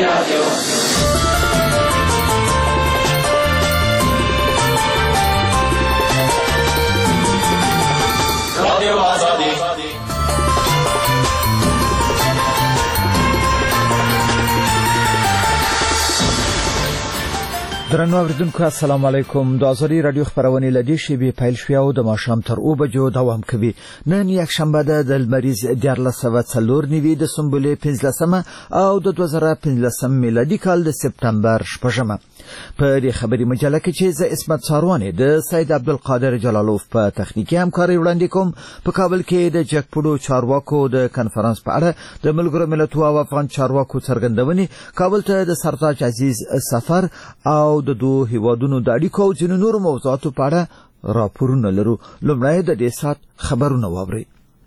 درنو اوریدونکو السلام علیکم. د ازادي رادیو خبرونه لدی شی پیل شوی او د ماښام تر او بجو دوام کوي. نن یک شنبه ده د لمریز 14 د سنبله 15 او د 2015 میلادي کال د سپتمبر 8 په دې خبري مجله کې چې ز اسمت ساروانې د سید عبدالقادر جلالوف په تخنیکی همکاري وړاندې کوم. په کابل کې د جګپړو چارواکو د کانفرنس په اړه د ملګرو ملتونو او افغان چارواکو څرګندونې، کابل ته د سرتاج عزیز سفر او د دوه هیوادونو د اړیکو او ځینو نورو موضوعاتو په اړه راپورونه لرو. لومړی د دې سات خبرونه واورئ.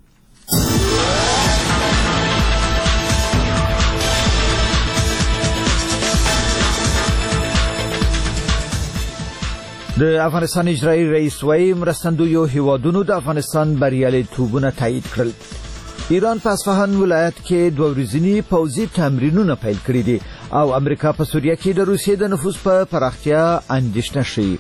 د افغانستان اجرایی رئیس وایي مرستندویو هیوادونو د افغانستان بریالیتوبونه تایید کړل. ایران په اصفهان ولایت کې 2 ورځني پوځي تمرینونه پیل کړي دي او امریکا په سوریه کې د روسیې د نفوذ په پراختیا اندېښنه شي.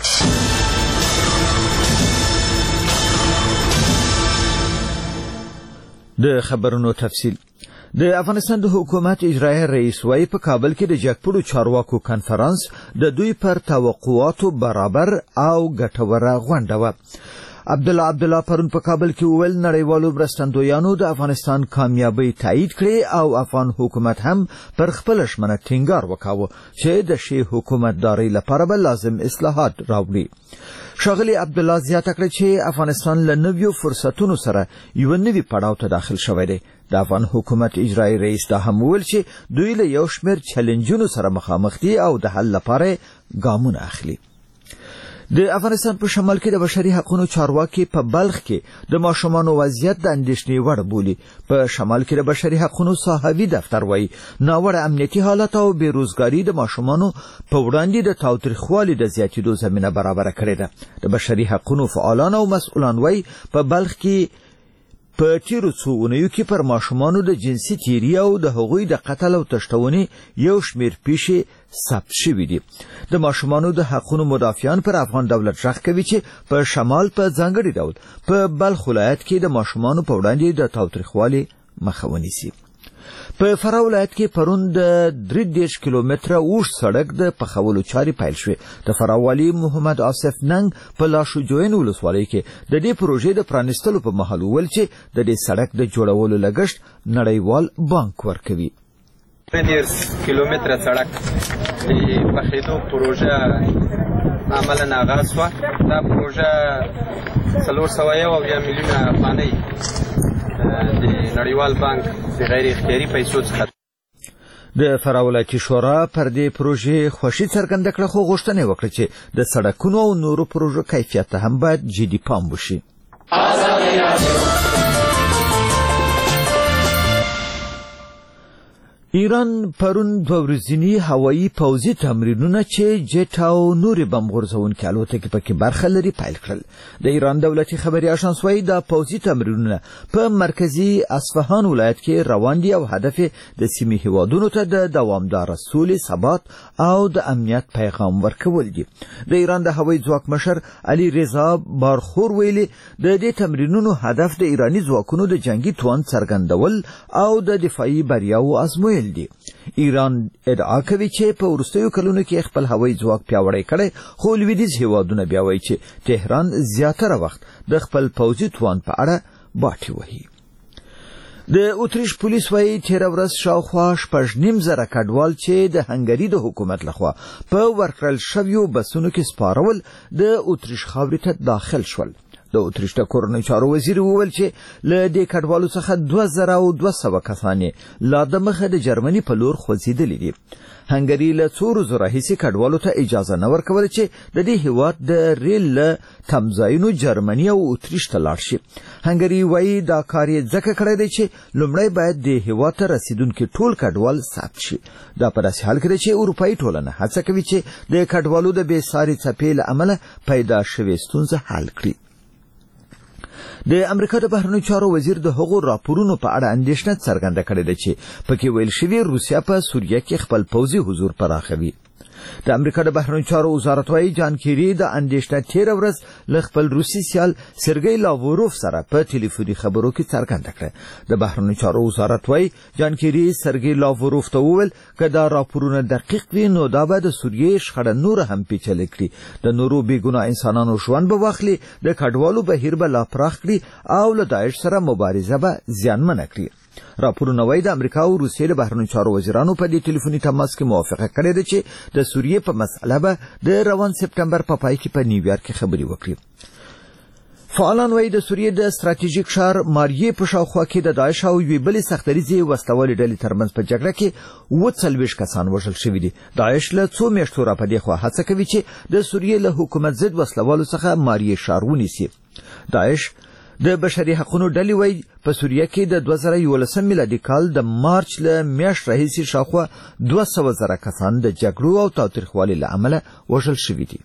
د خبرونو تفصیل. د افغانستان د حکومت اجرایی رئیس وایي په کابل کې د جګپړو چارواکو کانفرنس د دوی پر توقعاتو برابر او ګټوره غونډه وه. عبدالله پرون په کابل کې وویل نړیوالو مرستندویانو د افغانستان کامیابی تایید کړي او افغان حکومت هم پر خپل ژمنه ټینګار وکاوه چې د شی حکومتداري لپاره به لازم اصلاحات راوړي. ښاغلي عبدالله زیاته کړه چې افغانستان له نویو فرصتونو سره یو نوی پړاو ته داخل شوی دی. د افغان حکومت اجرایی رئیس دا هم وویل چې دوی له یو شمېر چیلنجونو سره مخامخ دي او د حل لپاره ګامونه اخلي. د افغانستان په شمال کې د بشري حقوقو چارواکي په بلخ کې د ماشومانو وضعیت د اندېښنې وړ بولي. په شمال کې د بشري حقوقو صاحبي دفتر وایي ناوړه امنیتي حالت او بیروزګاري د ماشومانو په وړاندې د تاوتریخوالي د زیاتېدو زمینه برابره کړې ده. د بشري حقوقو فعالان او مسؤلان وایي په بلخ کې په تیرو څو اونیو کې پر ماشومانو د جنسي تیری او د هغوی د قتل او تشتونې یو شمېر پیښې ثبت شوي دي. د ماشومانو د حقوقو مدافعان پر افغان دولت غږ کوي چې په شمال په ځانګړي ډول په بلخ ولایت کې د ماشومانو په وړاندې د تاوتریخوالي مخه ونیسي. په فراه ولایت کې پرون د 30 کیلومتره اوږد سړک د پخولو چارې پیل شوې. د فراه والي محمد آصف ننګ په لاشوجوین ولسوالۍ کې د دې پروژې د پرانیستلو په مهال وویل چې د دې سړک د جوړولو لګښت نړیوال بانک ورکوي. 30 کیلومتره سړک د پخېدو پروژه عملاً آغاز شوه. دا پروژه 401 میلیونه افغانۍ د نړیوال بانک د غیر اختیاري پیسو څخه. د فراه ولایتي شورا پر دې پروژې خوښي څرګنده کړه، خو غوښتنه وکړه چې د سړکونو او نورو پروژو کیفیت ته هم باید جدي پام وشي. ایران پرون 2 ورځني هوایي پوځي تمرینونه چې جټ او نورې بم غورځونکي الوتکې پکې برخه لري پیل کړل. د ایران دولتي خبري اژانس وايي دا پوځي تمرینونه په مرکزی اصفهان ولایت کې روان دي او هدف د سیمې هیوادونو ته د دوامدار سولې، ثبات او د امنیت پیغام ورکول دي. د ایران د هوایي ځواک مشر علي رضا بارخور ویلي د دې تمرینونو هدف د ایرانی ځواکونو د جنگي توان څرګندول او د دفاعي بریاو ازمویل دي. ایران ادعا کوي چې په وروستیو کلونو کې خپل هوایي ځواک پیاوړی کړي، خو لویدیځ هیوادونه بیا وایي چې تهران زیاتره وخت د خپل پوځي توان په اړه باټي وهي. د اتریش پولیس وایي تیر ورځ شاوخوا 6.5 کډوال چې د هنګري د حکومت لخوا په ورکړل شویو بسونو کې سپارول د اتریش خاورې ته داخل شول. د اتریش د کورنۍ چارو وزیر وویل چې له دې کډوالو څخه 2200 کسان لا د مخه د جرمني په لور خوځېدلي دي. هنګري له څو ورځو راهیسې کډوالو ته اجازه نه ورکوله چې د دې هیواد د ریل له تمځایونو جرمني او اتریش ته لاړ شي. هنګري وایي دا کار یې ځکه کړی دی چې لومړی باید د هیواد ته رسیدونکي ټول کډوال ثبت شي. دا په داسې حال کې دی چې اروپایي ټولنه هڅه کوي چې د کډوالو د بې ساري څپې له امله پیدا شوې ستونزه حل کړي. د امریکا د بهرنیو چارو وزیر د هغو راپورونو په اړه اندېښنه څرګنده کړې ده چې پکې ویل شوي روسیه په سوریه کې خپل پوځي حضور پراخوي. د امریکا د بهرنیو چارو وزارت وايي جان کیری د اندېښنه تېره ورځ له خپل روسي سیال سرګی لاوروف سره په ټلیفوني خبرو کې څرګنده کړه. د بهرنیو چارو وزارت وايي جان کیری سرګی لاوروف ته وویل که دا راپورونه دقیق وي نو دا به د سوریې شخړه نور هم پیچلې کړي، د نورو بېګناه انسانانو ژوند به واخلي، د کډوالو بهیر به لا پراخ کړي او له داعش سره مبارزه به زیانمنه کړي. راپورونه وايي د امریکا او روسیې د بهرنیو چارو وزیرانو په دې ټلیفوني تماس کې موافقه کړې ده چې د سوریې په مسأله به د روان سپټمبر په پای کې په نیویارک کې خبرې وکړي. فعالان وايي د سوریې د ستراتیژیک ښار ماریې په شاوخوا کې د داعش او یوې بلې سختدریزې وسلوالې ډلې ترمنځ په جګړه کې 40 کسان وژل شوي دي. داعش له څو میاشتو راپدې خوا هڅه کوي چې د سوریې له حکومت ضد وسلوالو څخه ماریې ښار ونیسي. داعش د بشري حقوقو ډلې وايي په سوریه کې د 2011 میلادي کال د مارچ له میاشتې راهیسې شاوخوا 200,000 کسان د جګړو او تاوتریخوالي له امله وژل شوي دي.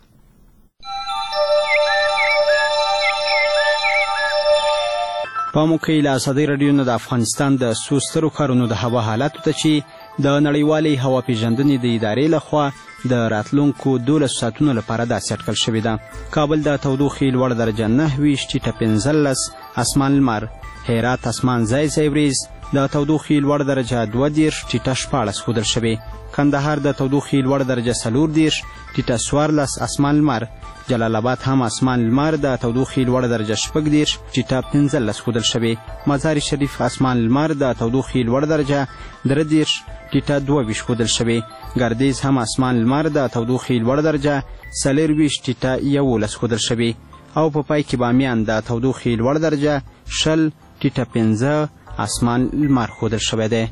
په موکې له ازادۍ راډیو نه د افغانستان د څو سترو ښارونو د هوا حالاتو ته چې د نړیوالې هوا پیژندنې د ادارې لخوا د راتلونکو 12 ساعتونو لپاره داسې اټکل شوې ده. کابل د تودوخې لوړ درجه 29 ټیټه 15 اسمان لمر، هرات اسمان ځای ځای وریځ د تودوخې لوړ درجه 20 ټیټه 14 ښودل شوې، کندهار د تودوخې لوړ درجه 40 ټیټه 14 اسمان لمر، جلال آباد هم اسمان لمر د تودوخې لوړ درجه 14 ټیټه 15 ښودل شوې، مزار شریف اسمان لمر د تودوخې لوړ درجه 30 ټیټه 22 ښودل شوې، ګردیز هم اسمان لمر د تودوخې لوړ درجه 24 ټیټه 11 ښودل شوې او په پای کې بامیان د تودوخې لوړ درجه 20 ټیټه 15 اسمان لمر ښودل شوی دی.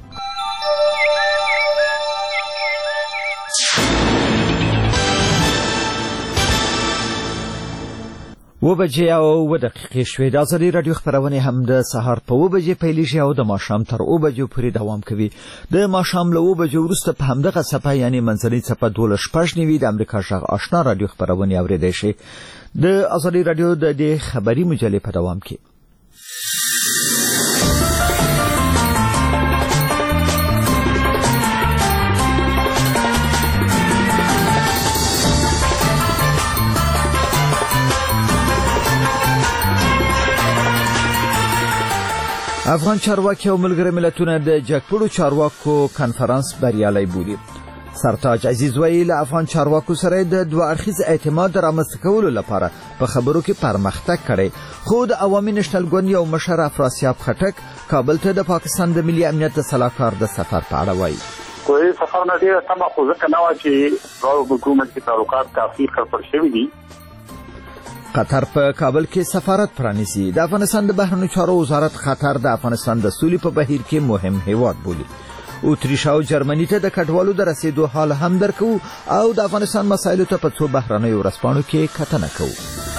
و بجې او 2 دقیقې شوې. د ازادۍ راډیو خپرونې هم د سهار په 2 بجې پیلیږي او د ماښام تر 2 بجو پورې دوام کوي. د ماښام له 2 بجو وروسته په همدغه څپه یعنې منځنۍ څپه 12:09 د امریکا غږ آشنا راډیو خپرونې اورېدای شي. د ازادۍ راډیو د دې خبري مجلې په دوام کې افغان چارواکي او ملګري ملتونه د جګپړو چارواکو کنفرانس بریالی بولي. سرتاج عزیز ویل له افغان چارواکو سره د دوه اړخیز اعتماد رامنځته کولو لپاره په خبرو کې پرمختګ کړی، خو د عوامي نشنل ګوند یو مشر افراسیاب خټک کابل ته د پاکستان د ملي امنیت د سلاکار د سفر په اړه وایي. کوئی سفر نه دی سم خو ځکه نه و چې راو حکومت کې تعلقات کافي خراب شوي دي. قطر په کابل کې سفارت پرانیسي. د افغانستان د بهرنیو چارو وزارت قطر د افغانستان د سولې په بهیر کې مهم هیواد بولي. اتریش او جرمني ته د کډوالو د رسیدو حال هم درکو او د افغانستان مسایلو ته په څو بهرنیو ورځپاڼو کې کتنه کوو.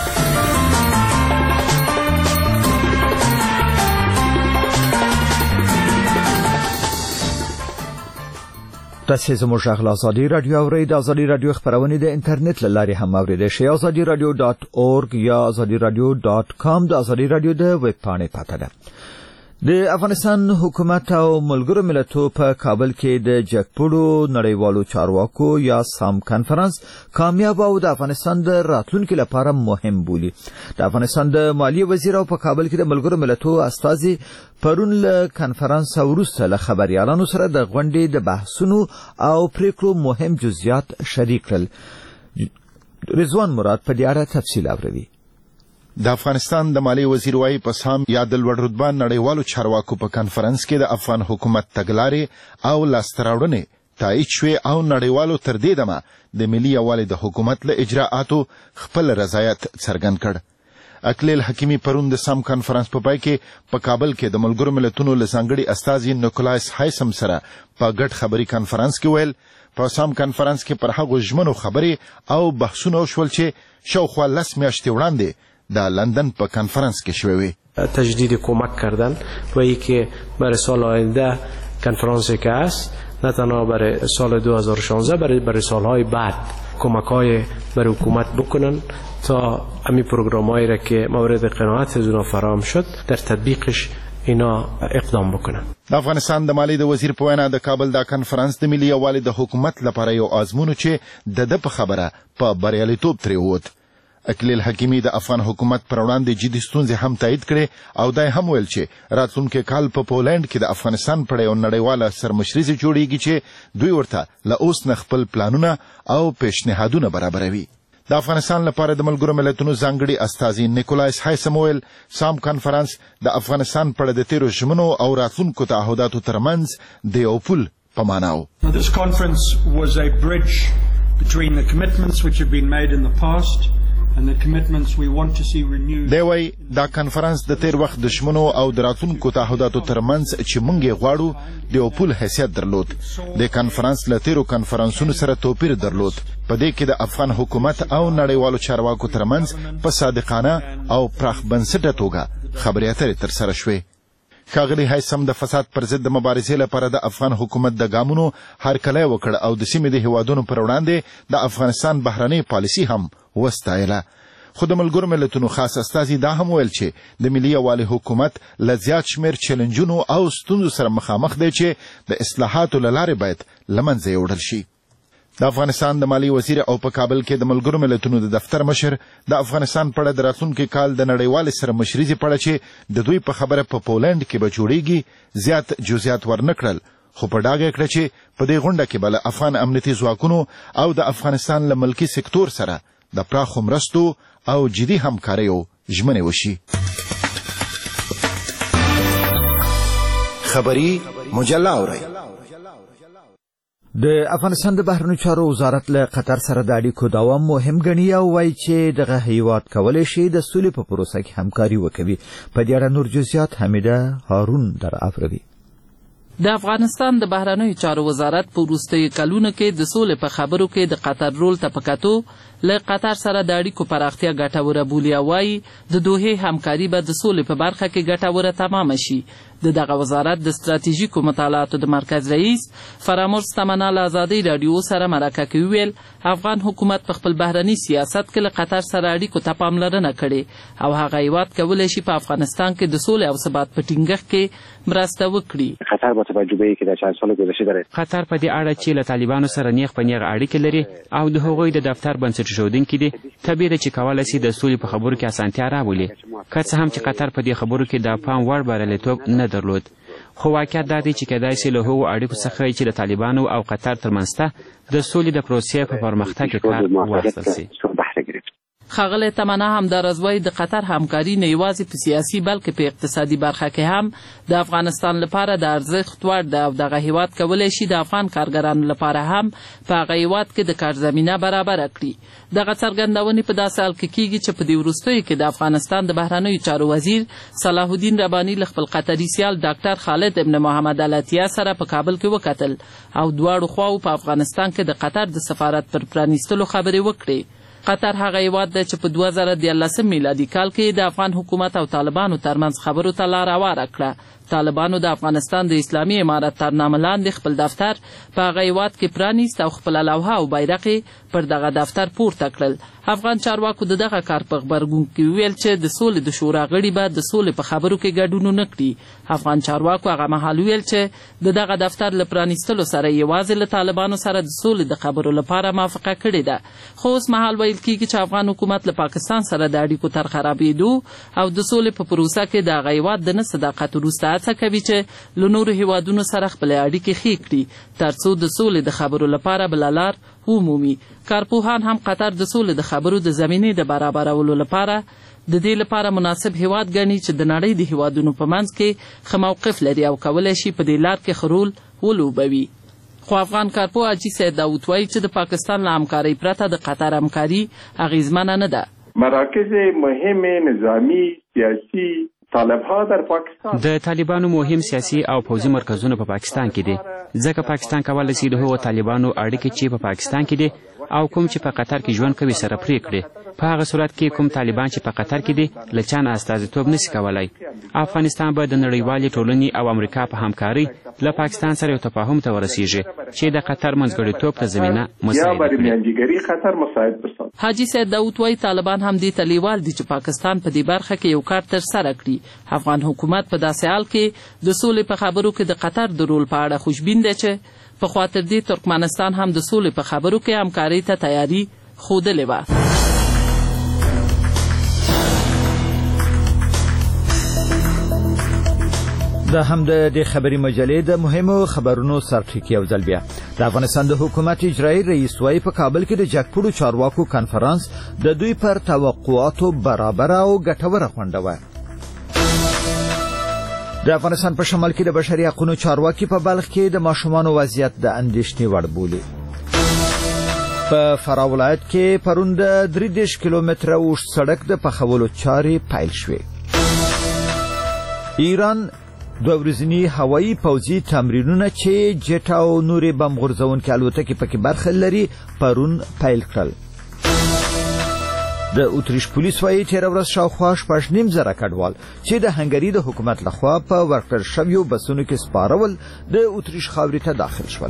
تاسو زموږ غږ له ازادۍ راډیو اورئ. د ازادۍ راډیو خپرونې د انټرنیټ له لارې هم اوریدای شئ. azadiradio.org یا azadiradio.com د ازادۍ راډیو د ویب پاڼې پته ده. د افغانستان حکومت او ملګرو ملتونو په کابل کې د جګپړو نړیوالو چارواکو یا سام کنفرانس کامیاب او د افغانستان د راتلونکي لپاره مهم بولي. د افغانستان د مالیې وزیر او په کابل کې د ملګرو ملتونو استازي پرون له کنفرانس وروسته له خبريالانو سره د غونډې د بحثونو او پریکړو مهم جزئیات شریک کړل. رضوان مراد په دې اړه تفصیل اوري. د افغانستان د مالیې وزیر وايي په سام یا د لوړ رتبه نړیوالو چارواکو په کانفرنس کې د افغان حکومت تګلارې او لاستهراوړنې تایید شوې او نړیوالو تر دې دمه د ملي یووالي د حکومت له اجراءاتو خپل رضایت څرګند کړ. اکلیل حکیمي پرون د سام کانفرنس په پای کې په کابل کې د ملګرو ملتونو له ځانګړي استازي نیکولایس هایسم سره په ګډ خبري کانفرنس کې ویل په سام کانفرنس کې پر هغو ژمنو خبرې او بحثونه وشول چې شاوخوا 10 میاشتې وړاندې در لندن په کنفرانس کې شوی. تجدید کمک کردن و اینکه برای سال آینده کنفرانسی که است نه تنها برای سال 2016 برای سالهای بعد کمک‌های برای حکومت بکنن تا همین پروگرام‌هایی را که مورد قناعت از اونا فراهم شد در تطبیقش اینا اقدام بکنن. د افغانستان د مالی د وزیر په وینا د کابل دا کنفرانس د ملي یووالي د حکومت لپاره یو آزمون چې د په خبره په بریالیتوب ترې ووت. اکلیل حکیمی د افغان حکومت پر وړاندې جدي ستونزې هم تایید کړې او دا هم ویل چې راتلونکي کال په پولند کې د افغانستان پر یو نړیواله سرمشري جوړیږي چې دوی ورته له اوس نه خپل پلانونه او پیشنهادونه برابروي. د افغانستان لپاره د ملګرو ملتونو ځانګړي استازي نیکولایس هایسمویل سام کانفرنس د افغانستان په اړه د تیرو ژمنو او راتلونکو تعهداتو ترمنځ د یو پل په معنا و. This conference was a bridge between the commitments which have been made in the past and the commitments we want to see renewed. دی وای دا کنفرانس د تیر وخت د ژمنو او د راتلونکو تعهداتو ترمنځ چې موږ یې غواړو د یو پل حیثیت درلود. د کنفرانس له تیرو کنفرانسونو سره توپیر درلود. په دې کې د افغان حکومت او نړیوالو چارواکو ترمنځ په صادقانه او پراخ بنسټه توګه خبرې اترې ترسره شوې. ښاغلي هیثم د فساد پر ضد د مبارزې لپاره د افغان حکومت د ګامونو هرکلی وکړ او د سیمې د هیوادونو پر وړاندې د افغانستان بهرنۍ پالیسي هم وستایله. خو د ملګرو ملتونو خاص استازي دا هم ویل چې د ملي یووالي حکومت له زیات شمېر چیلنجونو او ستونزو سره مخامخ دی چې د اصلاحاتو له لارې باید له منځه یوړل شي. د افغانستان د مالی وزیر او په کابل کې د ملګرو ملتونو د دفتر مشر د افغانستان په اړه د راتلونکي کال د نړیوالې سرمشریزې په اړه چې د دوی په خبره په پولند کې به جوړیږي زیات جزئیات ورنه کړل. خو په ډاګه کړه چې په دې غونډه کې به له افغان امنیتي ځواکونو او د افغانستان له ملکي سکتور سره د پراخو مرستو او جدي همکاریو ژمنې وشي. خبري مجله اورئ. د افغانستان د بهرنیو چارو وزارت له قطر سره د اړیکو دوام مهم ګڼي او وایي چې دغه هیواد کولی شي د سولې په پروسه کې همکاري وکړي. په دې اړه نور جزئیات حمیده هارون در افروي. د افغانستان د بهرنیو چارو وزارت په وروستیو کلونو کې د سولې په خبرو کې د قطر رول ته په کتو له قطر سره د اړیکو پراختیا ګټوره بولي او وایي د دوحې همکاري به د سولې په برخه کې ګټوره تمامه شي. دغه وزارت د ستراتیژیکو مطالعاتو د مرکز رئیس فرامرز تمنا له ازادۍ راډیو سره مرکه کې ویل افغان حکومت په خپل بهرني سیاست کې له قطر سره اړیکو ته پاملرنه کړې او هغه هیواد کولی شي په افغانستان کې د سولې او ثبات په ټینګښت کې مرسته وکړي. قطر با تجربه‌ای که در چند سال گذشته داره. قطر په دې اړه چې له طالبانو سره نیغ په نیغ اړیکې لري او د هغوی د دفتر بنسټیښودونکي دي طبیعي ده چې کولی شي د سولې په خبرو کې اسانتیا راولي. که څه هم چې قطر په دې خبرو کې د پام وړ بریالیتوب نه درلود. خو واقعیت دا دی چې کېدای شي له هغو اړیکو څخه چې د طالبانو او قطر ترمنځ د سولې د پروسې په پرمختګ کې کار واخیستل شي. ښاغلی تمنا همداراز وایي د قطر همکاري نه یوازې په سیاسي بلکې په اقتصادي برخه کې هم د افغانستان لپاره د ارزښت وړ ده او دغه هیواد کولی شي د افغان کارګرانو لپاره هم په هغه هیواد کې د کار زمینه برابره کړي. دغه څرګندونې په داسې حال کې کیږي چې په دې وروستیو کې د افغانستان د بهرنیو چارو وزیر صلاح الدین رباني له خپل قطري سیال ډاکټر خالد ابن محمد العطیه سره په کابل کې وکتل او دواړو خواو په افغانستان کې د قطر د سفارت پر پرانیستلو خبرې وکړې. قطر هغه هیواد دی چې په 2013 میلادي کال کې د افغان حکومت او طالبانو ترمنځ خبرو ته لار هواره کړه. طالبانو د افغانستان د اسلامي امارت تر نامه لاندې خپل دفتر په هغه هیواد کې پرانیست او خپله لوحه او بیرغ پر دغه دفتر پورته کړل. افغان چارواکو د دغه کار په غبرګون کې ویل چې د سولې د شورا غړي به د سولې په خبرو کې ګډون ونه کړي. افغان چارواکو هغه مهال ویل چې دغه دفتر له پرانیستلو سره یوازې له طالبانو سره د سولې د خبرو لپاره موافقه کړې ده. خو اوس مهال ویل کېږي چې افغان حکومت له پاکستان سره د اړیکو تر خرابېدو او د سولې په پروسه کې د هغه هیواد د نه صداقت وروسته هڅه کوي چې له نورو هیوادونو سره خپلې اړیکې ښې کړي تر څو د سولې د خبرو لپاره بله لار ومومي. کارپوهان هم قطر د سولې د خبرو د زمینې د برابرولو لپاره د دې لپاره مناسب هیواد ګڼي چې د نړۍ د هیوادونو په منځ کې ښه موقف لري او کولی شي په دې لار کې ښه رول ولوبوي. خو افغان کارپوه حاجي سید داود وایي چې د پاکستان له همکارۍ پرته د قطر همکاري اغیزمنه نه ده. مراکز مهم نظامی سیاسي طالبها در پاکستان د طالبانو مهم سیاسي او پوځي مرکزونه په پاکستان کې دي ځکه پاکستان کولی شي د هغو طالبانو اړیکې چې په پاکستان کې دي او کوم چې په قطر کې ژوند کوي سره پرې کړي. په هغه صورت کې کوم طالبان چې په قطر کې دي له چا نه استازیتوب نشي کولی. افغانستان به د نړیوالې ټولنې او امریکا په همکارۍ له پاکستان سره یو تفاهم ته ورسیږي چې د قطر منځګړیتوب ته زمینه مساعد کړي. حاجي سید داود وایي طالبان هم دې ته لیوال دي چې پاکستان په دې برخه کې یو کار ترسره کړي. افغان حکومت په داسې حال کې د سولې په خبرو کې د قطر د رول په اړه خوشبین دی چې په خاطر دې ترکمنستان هم د سولې په خبرو کې همکارۍ ته تیاری ښودلې وه. دا هم د خبري مجلې د مهمو خبرونو سرټکی او ځل بیا د افغانستان د حکومت اجرایي رئیس وایي په کابل کې د جګپوړو چارواکو کانفرنس د دوی پر توقعاتو برابر او ګټوره غونډه وه. د افغانستان په شمال کې د بشري حقوقو چارواکي په بلخ کې د ماشومانو وضعیت د اندېښنې وړ بولي. په فراه ولایت کې پرون د 30 کیلومتره اوږد سړک د پخولو چارې پیل شوې. ایران دوه ورځني هوایي پوځي تمرینونه چې جټ او نورې بم غورځونکې الوتکې پکې برخه لري پرون پیل کړل. د اتریش پولیس وایي تېره ورځ شاوخوا 6.5 کډوال چې د هنګري د حکومت لخوا په ورکړل شویو بسونو کې سپارول د اتریش خاورې ته داخل شول.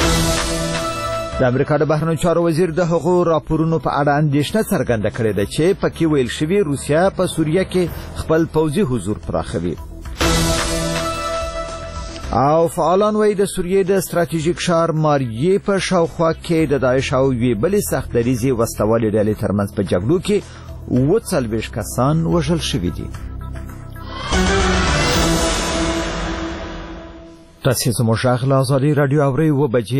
د امریکا د بهرنیو چارو وزیر د هغو راپورونو په اړه اندېښنه څرګنده کړې ده چې پکې ویل شوي روسیه په سوریه کې خپل پوځي حضور پراخوي. او فعالان وایي د سوریې د ستراتیژیک ښار ماریې په شاوخوا کې د داعش او یوې بلې سخت دریځې وسلوالې ډلې ترمنځ په جګړو کې 40 کسان وژل شوي دي. تاسې زموږ غږ له ازادي راډیو اورئ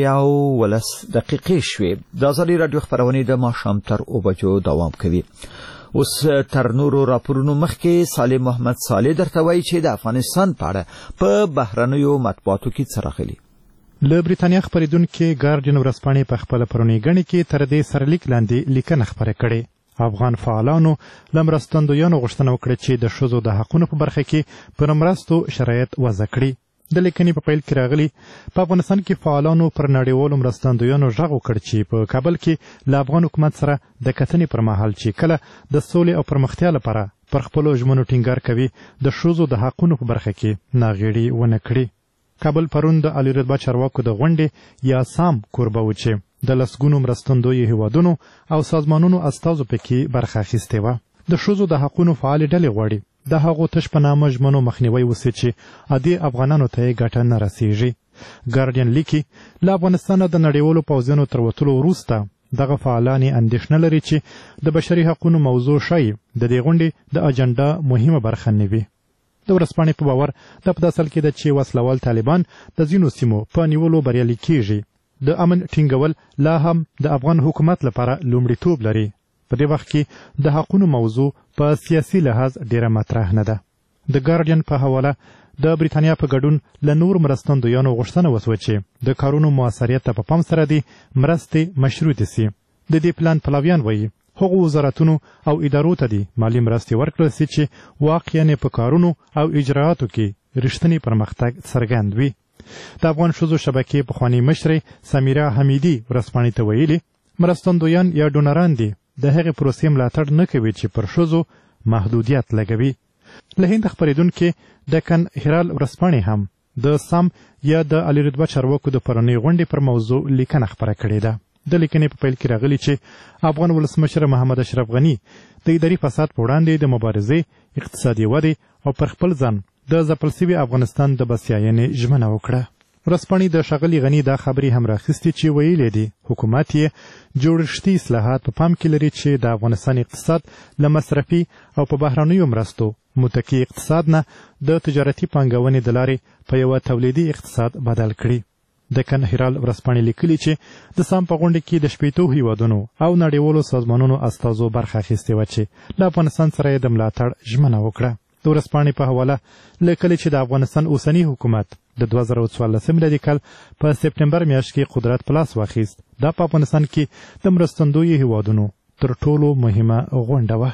7:10 شوې. د ازادي راډیو خپرونې د ماښام تر 9 بجو دوام کوي. اوس تر نورو راپورونو مخکې صالح محمد صالح درته وایي چې د افغانستان په اړه په بهرنیو مطبوعاتو کې څه راغلي. له بریتانیا خپرېدونکي ګارډین ورځپاڼې په خپله پرونۍ ګڼې کې تر دې سرلیک لاندې لیکنه خپره کړې. افغان فعالانو له مرستندویانو غوښتنه وکړه چې د ښځو د حقونو په برخه کې پر مرستو شرایط وضع کړي. د لیکنې په پیل کې راغلي په افغانستان کې فعالانو پر نړیوالو مرستندویانو غږ وکړ چې په کابل کې له افغان حکومت سره د کتنې پر مهال چې کله د سولې او پرمختیا لپاره پر خپلو ژمنو ټینګار کوي د ښځو د حقونو په برخه کې ناغېړي ونه کړي. کابل پرون د عالی رتبه چارواکو د غونډې یا سام کوربه و چې د لسګونو مرستندویو هیوادونو او سازمانونو استازو پکې برخه اخیستې وه. د ښځو د حقونو فعالې ډلې غواړي د هغو تش په نامه ژمنو مخنیوی وسي چې عادي افغانانو ته یې ګټه نه رسیږي. ګارډین لیکي له افغانستانه د نړیوالو پوځیانو تر وتلو وروسته دغه فعالان اندېښنه لري چې د بشري حقونو موضوع ښایي د دې غونډې د اجنډا مهمه برخه نه وي. د ورځپاڼې په باور دا په داسې حال کې ده چې وسلوال طالبان د ځینو سیمو په نیولو بریالي کیږي. د امن ټینګول لا هم د افغان حکومت لپاره لومړیتوب لري. په دې وخت کې د حقونو موضوع په سیاسي لحاظ ډیره مطرح نه ده. د ګارډین په حواله د بریتانیا په ګډون له نور مرستندویانو غوښتنه وسوه چې د کارونو موثریت ته په پام سره دي مرستې مشروطې سي. د دې پلان پلویان وایي هغو وزارتونو او ادارو ته دي مالي مرستې ورکړل سي چې واقعاً په کارونو او اجرااتو کې رښتینی پرمختګ څرګند وي. د افغان ښځو شبکې پخوانۍ مشرې سمیرا حمیدي ورځپاڼې ته ویلي مرستندویان یا ډونران دي د هغې پروسې ملاتړ نه کوي چې پر ښځو محدودیت لګوي. له هند خپرېدونکې ډکن هرال ورځپاڼې هم د سام یا د عالی رتبه چارواکو د پرونۍ غونډې پر موضوع لیکنه خپره کړې ده. د لیکنې په پیل کې راغلي چې افغان ولسمشر محمد اشرف غني د اداري فساد په وړاندې د مبارزې اقتصادي ودې او پر خپل ځان د ځپل سوي افغانستان د بسیاینې ژمنه وکړه. ورځپاڼې د ښاغلي غني دا خبرې هم راخیستې چې ویلې دي حکومت یې جوړښتي اصلاحات په پام کې لري چې د افغانستان اقتصاد له مصرفي او په بهرنیو مرستو متکي اقتصاد نه د تجارتي پانګونې د لارې په یوه تولیدي اقتصاد بدل کړي. دکن هرال ورځپاڼې لیکلي چې د سام په غونډې کې د 18 هیوادونو او نړیوالو سازمانونو استازو برخه اخیستې وه چې له افغانستان سره یې د ملاتړ ژمنه وکړه. د ورځپاڼې په حواله لیکلي چې د افغانستان اوسني حکومت د 2014 میلادي کال په سپټمبر میاشت کې قدرت په لاس واخیست. دا په افغانستان کې د مرستندویو هیوادونو تر ټولو مهمه غونډه وه.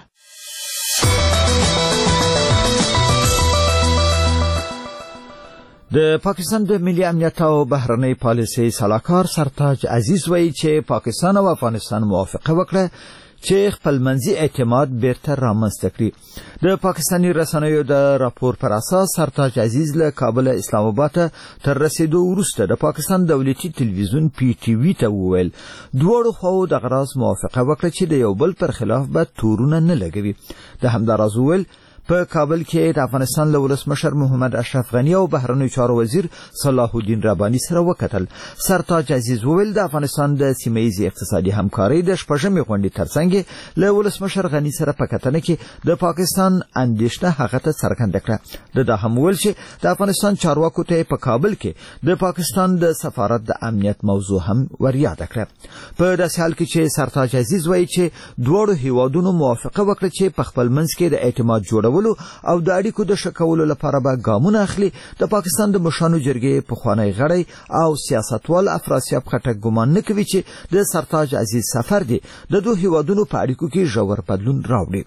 د پاکستان د ملي امنیت او بهرنۍ پالیسۍ سلاکار سرتاج عزیز وایي چې پاکستان او افغانستان موافقه وکړه چې خپلمنځي اعتماد بیرته رامنځته کړي. د پاکستاني رسنیو د راپور پر اساس سرتاج عزیز له کابل اسلام آباد تر رسیدو وروسته د پاکستان دولتي تلویزیون PTV ته وویل دواړو خواو د غراض موافقه وکړه چې د یو بل پر خلاف به تورونه نه لګوي. د همداراز وویل په کابل کې د افغانستان له ولسمشر محمد اشرف غنی او بهرنیو چارو وزیر صلاح الدین رباني سره وکتل. سرتاج عزیز وویل د افغانستان د سیمه‌ییزې اقتصادي همکارۍ د شپږمې غونډې ترڅنګ له ولسمشر غنی سره په کتنه کې د پاکستان اندېښنه هغه ته څرګنده کړه. د هم وویل چې د افغانستان چارواکو ته په کابل کې د پاکستان د سفارت د امنیت موضوع هم وریاده کړه. په داسې حال کې چې سرتاج عزیز وایي چې دواړو هیوادونو موافقه وکړه چې په خپل منځ کې د اعتماد جوړولو او د اړیکو د ښه کولو لپاره به ګامونه اخلي. د پاکستان د مشرانو جرګې پخوانی غړی او سیاستوال افراسیاب خټک ګمان نه کوي چې د سرتاج عزیز سفر دی د دوه هیوادونو په اړیکو کې ژور بدلون راوړي.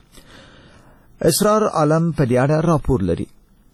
اسرار عالم په دې اړه راپور لري.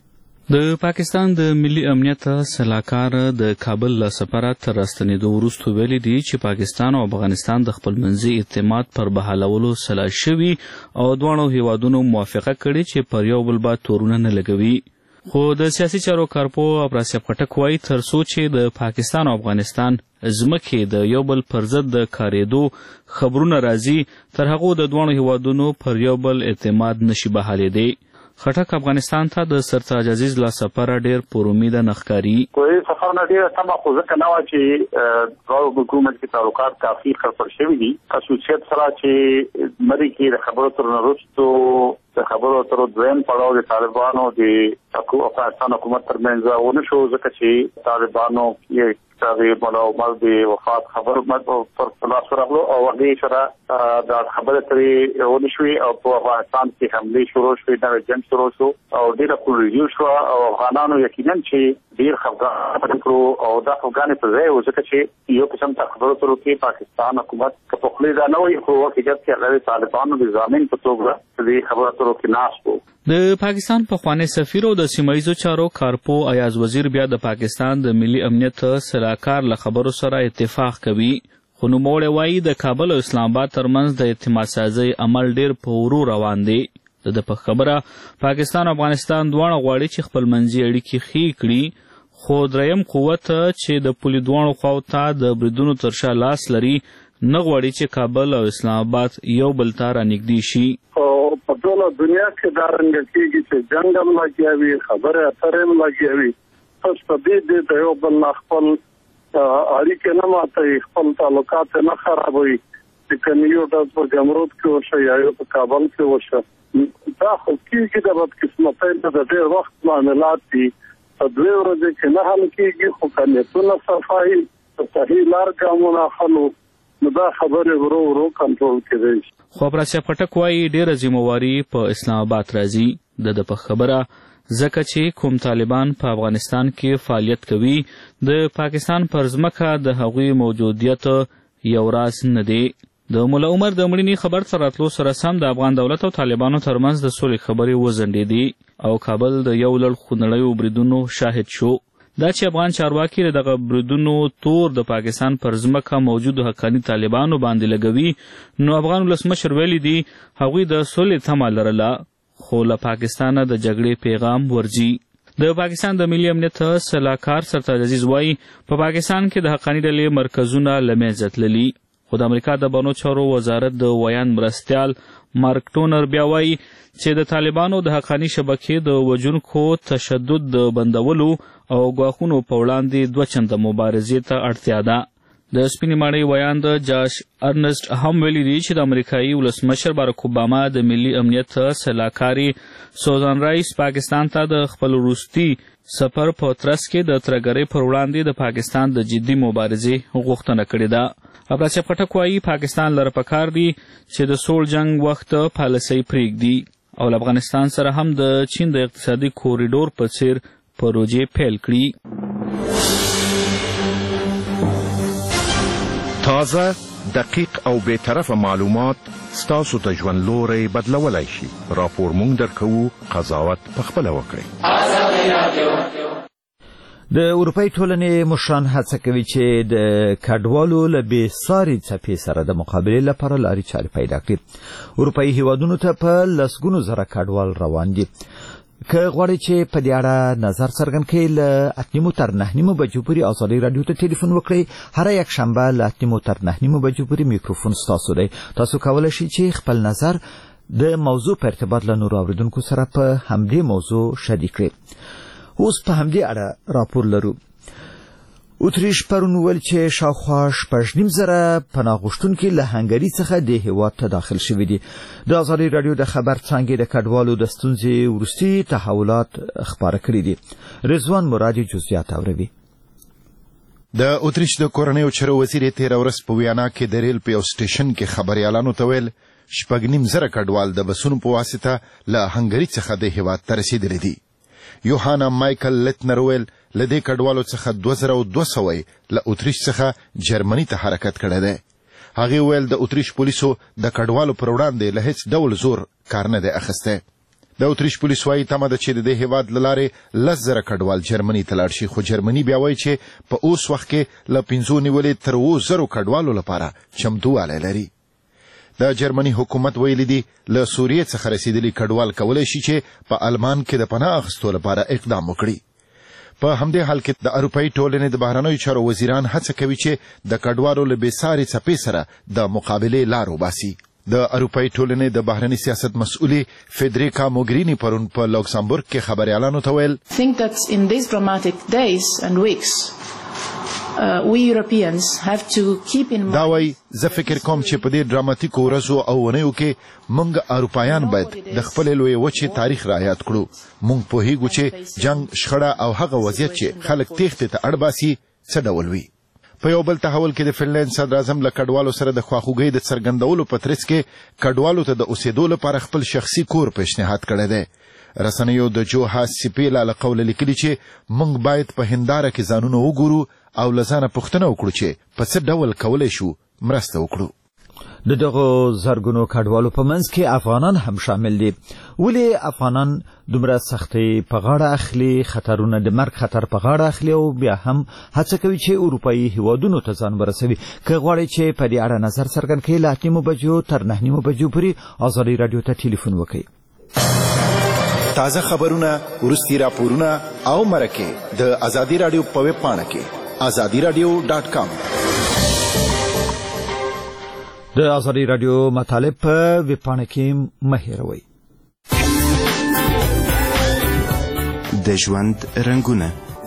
د پاکستان د ملي امنیت سلاکار د کابل له سفره تر راستنېدو وروسته ویلي دي چې پاکستان او افغانستان د خپلمنځي اعتماد پر بحالولو سلا شوي او دواړو هیوادونو موافقه کړې چې پر یو بل به تورونه نه لګوي. خو د سیاسي چارو کارپو افراسیاب خټک وایي تر څو چې د پاکستان او افغانستان ځمکې د یو بل پر ضد د کارېدو خبرونه راځي تر هغو د دواړو هیوادونو پر یو بل اعتماد نشي بحالېدی. خټک افغانستان ته د سرتاج عزیز لا سفر ډیر پر امید نه ښکاري. کوئی سفر نه ډیر سم خو ځکه نه و چې د حکومت کې تعلقات کافي خرڅ شوي دي. خصوصیت سره چې مری کې د خبرو تر وروسته د خبرو تر دویم پړاو د طالبانو د افغانستان حکومت ترمنځ ونه شو ځکه چې طالبانو یې د مولا عمر د وفات خبر پر خلاص راغلو او هغه سره د خبره ترې ونه شوې او په افغانستان کې حمله شروع شوې د جنگ شروع شو او ډیره کولریو شو او افغانانو یقینا چې ډیر خفګان کړو او دا خفګان په ځای و ځکه چې یو قسم ته خبرو تر کې پاکستان حکومت په خپل ځای نه وي خو حقیقت کې هغه طالبانو د ضامن په توګه د خبرو تر کې ناس وو. د پاکستان پخوانی سفیر او د سیمه‌ییزو چارو کارپو ایاز وزیر بیا د پاکستان د ملي امنیت سلاکار له خبرو سره اتفاق کوي. خو نوموړی وایي د کابل او اسلام آباد ترمنځ د اعتماد سازۍ عمل ډیر په ورو روان دی. د په خبره پاکستان او افغانستان دواړه غواړي چې خپلمنځي اړیکې ښې کړي خو دریم قوت چې د پولې دواړو خواو ته د بریدونو تر شا لاس لري نه غواړي چې کابل او اسلام آباد یو بل ته رانږدې شي. په ټوله دنیا کې دا رنګ کېږي چې جنګ هم لګیا وي خبرې اترې هم لګیا وي پس په دې د یو بل خپل اړیکې نه ماتوي خپل تعلقات نه خرابوي چې کوم یو ډز په جمرود کې وشي یا یو په کابل کې وشي دا خو کېږي د بدقسمتۍ نه د ډېر وخت معاملات دي په دوی ورځې کې نه حل کېږي خو که نیتونه صفایي په صحیح لار ګامونه اخلو نو دا خبرې ورو ورو کنټرول کېدای شي. خو افراسیاب خټک وایي ډېره ذمهواري په اسلام آباد راځي. د په خبره ځکه چې کوم طالبان په افغانستان کې فعالیت کوي د پاکستان پر ځمکه د هغوی موجودیت یو راز نه دی. د مولا عمر د مړینې خبر سره راتلو سره سم د افغان دولت او طالبانو ترمنځ د سولې خبرې وځنډېدې او کابل د یو لړ خونړیو بریدونو شاهد شو. دا چې افغان چارواکي دغه بریدونو تور د پاکستان پر ځمکه موجودو حقاني طالبانو باندې لګوي نو افغان ولسمشر ویلي دي هغوی د سولې تمه لرله خو له پاکستانه د جګړې پیغام ورځي. د پاکستان د ملي امنیت سلاکار سرتاج عزیز وایي په پاکستان کې د حقاني ډلې مرکزونه له منځه تللي خو د امریکا د بانو چارو وزارت د ویان مرستیال مارک ټونر بیا وایي چې د طالبانو د حقاني شبکې د وژونکو تشدد د بندولو او ګواښونو په وړاندې دوه چنده مبارزې ته اړتیا ده. د سپینې ماڼۍ ویان د جاش ارنسټ هم ویلي دي چې د امریکایي ولسمشر باراک اوباما د ملي امنیت سلاکاري سوزان رایس پاکستان ته د خپل وروستي سفر په ترڅ کې د ترهګرۍ پر وړاندې د پاکستان د جدي مبارزې غوښتنه کړې ده. افراسیاب خټک وایي پاکستان لره پکار دی چې د سوړ جنګ وخت پالیسۍ پرېږدي او له افغانستان سره هم د چین د اقتصادي کوریډور په څیر پروژې پیل کړي. تازه دقیق او بی‌طرفه معلومات ستاسو ته ژوند لوری بدلولی شي. راپور مونږ درکوو قضاوت پخپله وکړئ. د اروپای ټولنې مشران هڅه کوي چې د کډوالو له بېساري څپې سره د مقابلې لپاره لارې چارې پیدا کړي. اروپایي هیوادونو ته په لسګونو زره کډوال روان دي. که غواړئ چې په دې اړه نظر څرګند کړئ له 8:30 تر 9:30 بجو پورې ازادي راډیو ته ټلیفون وکړئ. هر یک شنبه له 8:30 تر 9:30 بجو پورې میکروفون ستاسو دی. تاسو کولی شئ چې خپل نظر د موضوع په ارتباط له نورو اوریدونکو سره په همدې موضوع شریک کړئ. اوس په همدې اړه راپور لرو. اتریش پرون ویل چې شاوخوا 6,500 پناه غوښتونکي له هنګري څخه د هیواد ته داخل شوي دي. د ازادي راډیو د خبر څانګې د کډوالو د ستونزې وروستي تحولات خپاره کړي دي. رضوان مرادي جزئیات اوروي. د اتریش د کورنیو چارو وزیر تیر ورځ په ویانا کې د ریل په یو سټیشن کې خبريالانو ته ویل 6,500 کډوال د بسونو په واسطه له هنګري څخه د هیواد ته رسیدلي دي. یوهانا مایکل لتنر ویل لدې کډوالو څخه 2200 له اتریش څخه جرمني ته حرکت کړی دی. هغه ویل د اتریش پولیسو د کډوالو پر وړاندې له هیڅ ډول زور کار نه دی اخیستی. د اتریش پولیس وايي تمه ده چې د دې هیواد له لارې 10,000 کډوال جرمني ته لاړ شي، خو جرمني بیا وایي چې په اوس وخت کې له 5 نیولې تر 10,000 کډوالو لپاره چمتووالی لري. د جرمني حکومت ویلي دي له سوریې څخه رسیدلي کډوال کولی شي چې په آلمان کې د پناه اخیستو لپاره اقدام وکړي. په همدې حال کې د اروپایي ټولنې د بهرنیو چارو وزیران هڅه کوي چې د کډوالو له بېساري څپې سره د مقابلې لار وباسي. د اروپایي ټولنې د بهرني سیاست مسؤلې فیدریکا موګرینی پرون په لوکسمبورګ کې خبريالانو ته ویل think that in these dramatic days and weeks we Europeans have to keep in mind. دا وایي زه فکر کوم چې په دې ډراماتیکو ورځو او ونیو کې موږ اروپایان باید د خپل لوی وچې تاریخ رعایت کړو. موږ پوهیږو چې جنگ، شخړه او هغه وضعیت چې خلک تېښتې ته اړ باسي څه ډول وي. په یو بل تحول کې د فنلند صدر اعظم له کډوالو سره د خواخوږۍ د څرګندولو په ترڅ کې کډوالو ته د اوسېدو لپاره خپل شخصي کور پیشنهاد کړی دی. رسنیو د جوها سیپیلا له قوله لیکلي چې موږ باید په هنداره کې ځانونه وګورو او له ځانه پوښتنه وکړو چې په څه ډول کولی شو مرسته وکړو. د دغو زرګونو کډوالو په منځ کې افغانان هم شامل دي. ولې افغانان دومره سختۍ په غاړه اخلي، خطرونه د مرګ خطر په غاړه اخلي او بیا هم هڅه کوي چې اروپایي هیوادونو ته ځان ورسوي؟ که غواړئ چې په دې اړه نظر څرګند کړئ له 8:30 بجو تر 9:30 بجو پورې ازادي راډیو ته ټلیفون وکړئ. تازه خبرونه، وروستي راپورونه او مرکې د ازادي راډیو په ویب پاڼه کې azadiradio.com. د ازادي راډیو مطالب په ویب پاڼه کې مه هېروئ. د ژوند رنګونه.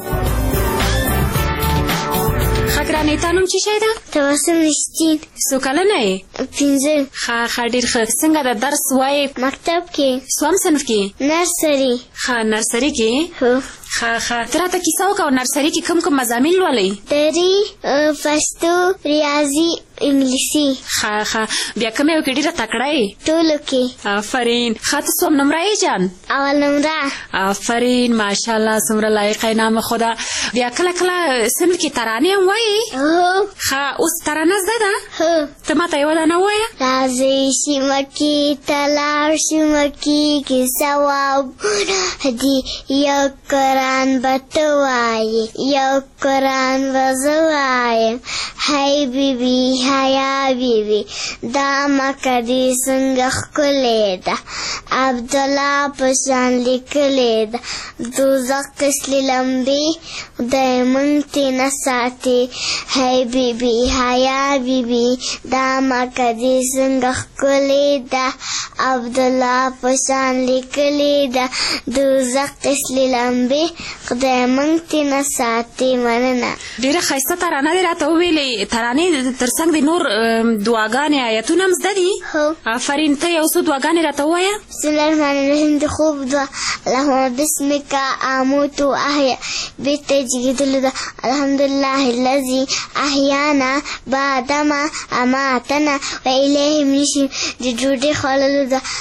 خاکرانې تا نوم څه شی ده؟ تبسم رښتین. څو کلنه یې؟ 15. ښه ډېر ښه. څنګه د درس وایې؟ مکتب کې. څوم صنف کې؟ نرسري. ښه نرسري کې؟ هو. ښه ته راته کیسه وکړه. نرسري کې کوم مضامین لولئ؟ دري، پښتو، ریاضي، انګلیسي. ښه بیا کوم یو کې ډېره تکړه یې؟ ټولو کې. آفرین. ښه ته څوم نمره یې جان؟ اول نمره. آفرین ماشاءالله څومره لایقه نام خدا. بیا کله صنف کې ترانې هم وایې؟ هو. ښه اوس ترانه زده ده؟ هو. ته ماته یوه دانه ووایه. راځئ سیمه کې ته لاړ سیمه کېږي ثوابونه دي یو قرآن به ته وایې یو قرآن به زه وایم هی بیبي حیا بیبي دا مکه دې څنګه ښکلې ده عبدالله په شان لیکلې ده دوزخ قسلې لمبې خدای موږ ترې نه ساتې هی بیبي حیا بیبي دا مکه دې څنګه ښکلې ده عبدالله په شان لیکلې ده دوزخ قسلې لمبې خدای موږ ترې نه ساتې مننه. ډېره ښایسته ترانه دې راته وویلې. ترانې تر څنګ د نور دعاګانې آیتونه هم زده دي؟ هو. آفرین. ته یو څو دعاګانې راته ووایه. بسم الله الرحمن الرحیم د خوب دعا اللهم بسمک اموت و احیا بتجدید الحمدلله الذي احیانا بعدما اماتنا و الیه النشور د ډوډۍ خوړلو ده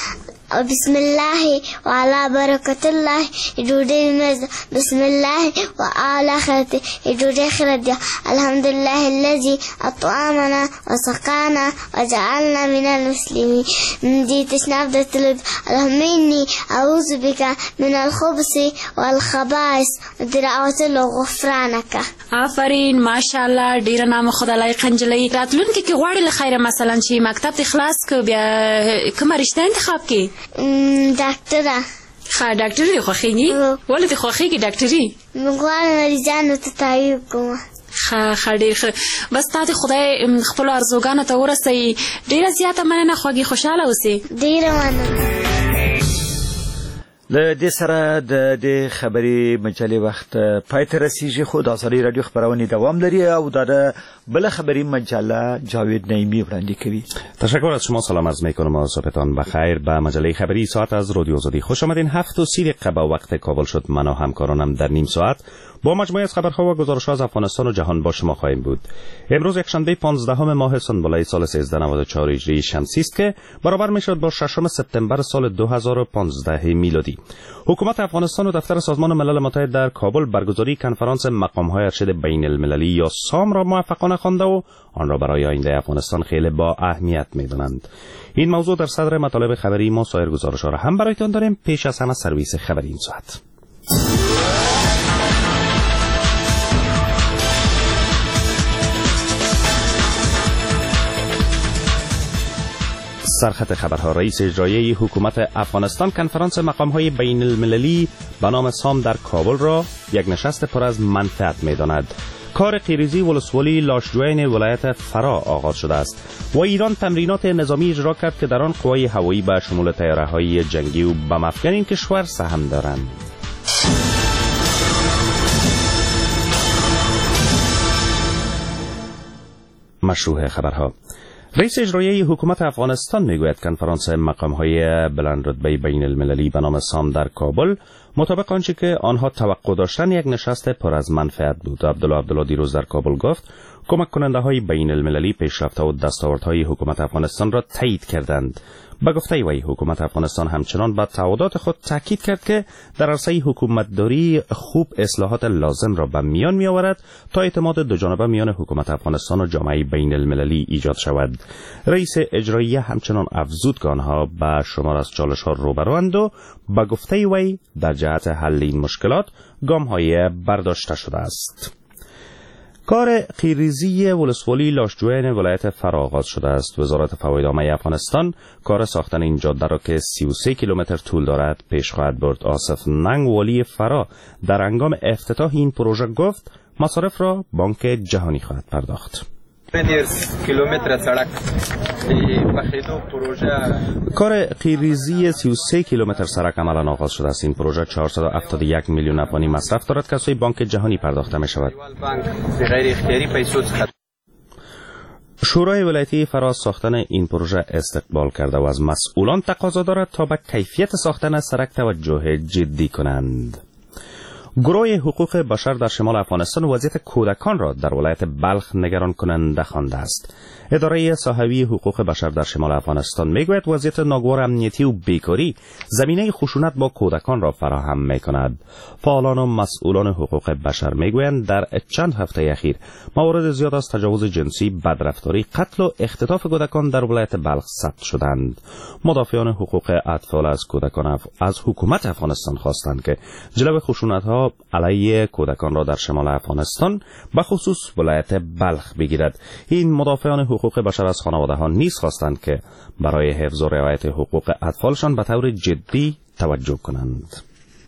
بسم الله وعلى بركة الله يجودي المزة بسم الله وعلى خيرته يجودي خيرته الحمد لله الذي أطعمنا وسقانا وجعلنا من المسلمين دي تشناب دتلد اللهم إني أعوذ بك من الخبث والخبائث ودعوة غفرانك. آفرین ماشاءالله ډیر نام خدای لایق انجلی راتلونکي کې غواړي له خیره مثلا چې مکتب ته خلاص کو بیا کومه رشته انتخاب کی؟ ډاکټره. ښه ډاکټري دې خوښیږي؟ ولې دې خوښیږي ډاکټري؟ غواړم مریضانو ته تعیب کوم. ښه ډېر ښه. بس تا دې خدای خپلو ارزوګانو ته ورسوي. ډېره زیاته مننه خوږې خوشحاله اوسې. ډېره مننه. د دې سره د خبري مجلې وخت پای ته رسیږي خو د ازادي رادیو خبرونه دوام لري او د بل خبري مجله جاوید نعیمی وړاندې کوي. تشکر از شما. سلام عرض می‌کنم و صبحتان بخیر. به مجله خبری ساعت از رادیو آزادی خوش آمدین. 7:30 با وقت کابل شد. من و همکارانم در نیم ساعت با مجموعه از خبرها و گزارش‌ها از افغانستان و جهان با شما خواهیم بود. امروز یکشنبه 15 ماه سنبله سال 1394 هجری شمسی است که برابر میشد با 6 سپتامبر سال 2015 میلادی. حکومت افغانستان و دفتر سازمان ملل متحد در کابل برگزاری کنفرانس مقام‌های ارشد بین المللی یا سام را موفقانه خوانده و آن را برای آینده افغانستان خیلی با اهمیت می‌دانند. این موضوع در صدر مطالب خبری ما. سایر گزارش‌ها را هم برایتان داریم. پیش از همه سرویس خبری این ساعت. سرخط خبرها. رئیس اجرایی حکومت افغانستان کنفرانس مقام‌های بین المللی به نام سام در کابل را یک نشست پر از منفعت می‌داند. کار قیریزی ولسوالی لاشجوین ولایت فرا آغاز شده است و ایران تمرینات نظامی اجرا کرد که در آن قوای هوایی به شمول طیاره‌های جنگی و بم افکن این کشور سهم دارند. مشروع خبرها. رئیس اجرایی حکومت افغانستان میگوید کنفرانس مقام‌های بلند رتبه بین المللی به نام سام در کابل مطابق آنچه که آنها توقع داشتن یک نشست پر از منفعت بود. عبدالله دیروز در کابل گفت کمک کننده های بین المللی پیشرفت و دستاوردهای حکومت افغانستان را تایید کردند. به گفته وی حکومت افغانستان همچنان بر تعهدات خود تاکید کرد که در عرصه حکومتداری خوب اصلاحات لازم را به میان می آورد تا اعتماد دوجانبه میان حکومت افغانستان و جامعه بین المللی ایجاد شود. رئیس اجرایی همچنان افزود که آنها به شمار از چالش‌ها روبروند و به گفته وی در جهت حل این مشکلات گام‌های برداشته شده است. کار قیریزی ولسوالی لاشجوین ولایت فرا آغاز شده است. وزارت فواید عامه افغانستان کار ساختن این جاده را که 33 کیلومتر طول دارد پیش خواهد برد. آصف ننگ والی فرا در هنگام افتتاح این پروژه گفت مصارف را بانک جهانی خواهد پرداخت. کار قیریزی 33 کیلومتر سرک عملا آغاز شده است. این پروژه 471 میلیون افغانی مصرف دارد که از سوی بانک جهانی پرداخته می شود. شورای ولایتی فرا ساختن این پروژه استقبال کرده و از مسئولان تقاضا دارد تا به کیفیت ساختن سرک توجه جدی کنند. گروه حقوق بشر در شمال افغانستان وضعیت کودکان را در ولایت بلخ نگران کننده خوانده است. اداره صحوی حقوق بشر در شمال افغانستان میگوید وضعیت ناگوار امنیتی و بیکاری زمینه خشونت با کودکان را فراهم میکند. فعالان و مسئولان حقوق بشر میگویند در چند هفته اخیر موارد زیاد از تجاوز جنسی، بدرفتاری، قتل و اختطاف کودکان در ولایت بلخ ثبت شدند. مدافعان حقوق اطفال از کودکان از حکومت افغانستان خواستند که جلو خشونت‌ها علیه کودکان را در شمال افغانستان به خصوص ولایت بلخ بگیرد. این مدافعان حقوق بشر از خانواده‌ها نیز خواستند که برای حفظ و رعایت حقوق اطفالشان به طور جدی توجه کنند.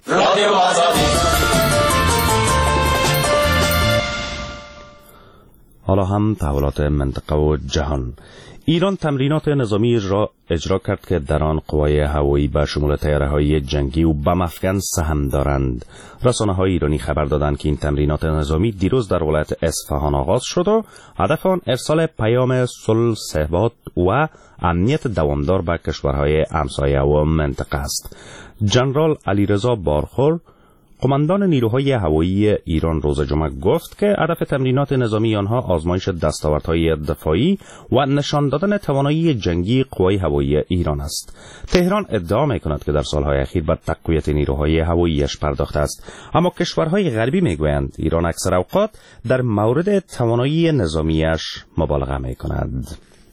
حالا هم تحولات منطقه و جهان. ایران تمرینات نظامی اجرا کرد که در آن قوای هوایی به شمول طیاره‌های جنگی و بم افکن سهم دارند. رسانه‌های ایرانی خبر دادند که این تمرینات نظامی دیروز در ولایت اصفهان آغاز شد و هدف آن ارسال پیام صلح، ثبات و امنیت دوامدار به کشورهای همسایه و منطقه است. جنرال علیرضا بارخور قماندان نیروهای هوایی ایران روز جمعه گفت که هدف تمرینات نظامی آنها آزمایش دستاوردهای دفاعی و نشان دادن توانایی جنگی قوای هوایی ایران است. تهران ادعا می‌کند که در سالهای اخیر به تقویت نیروهای هواییش پرداخته است، اما کشورهای غربی می‌گویند ایران اکثر اوقات در مورد توانایی نظامیش مبالغه می‌کند.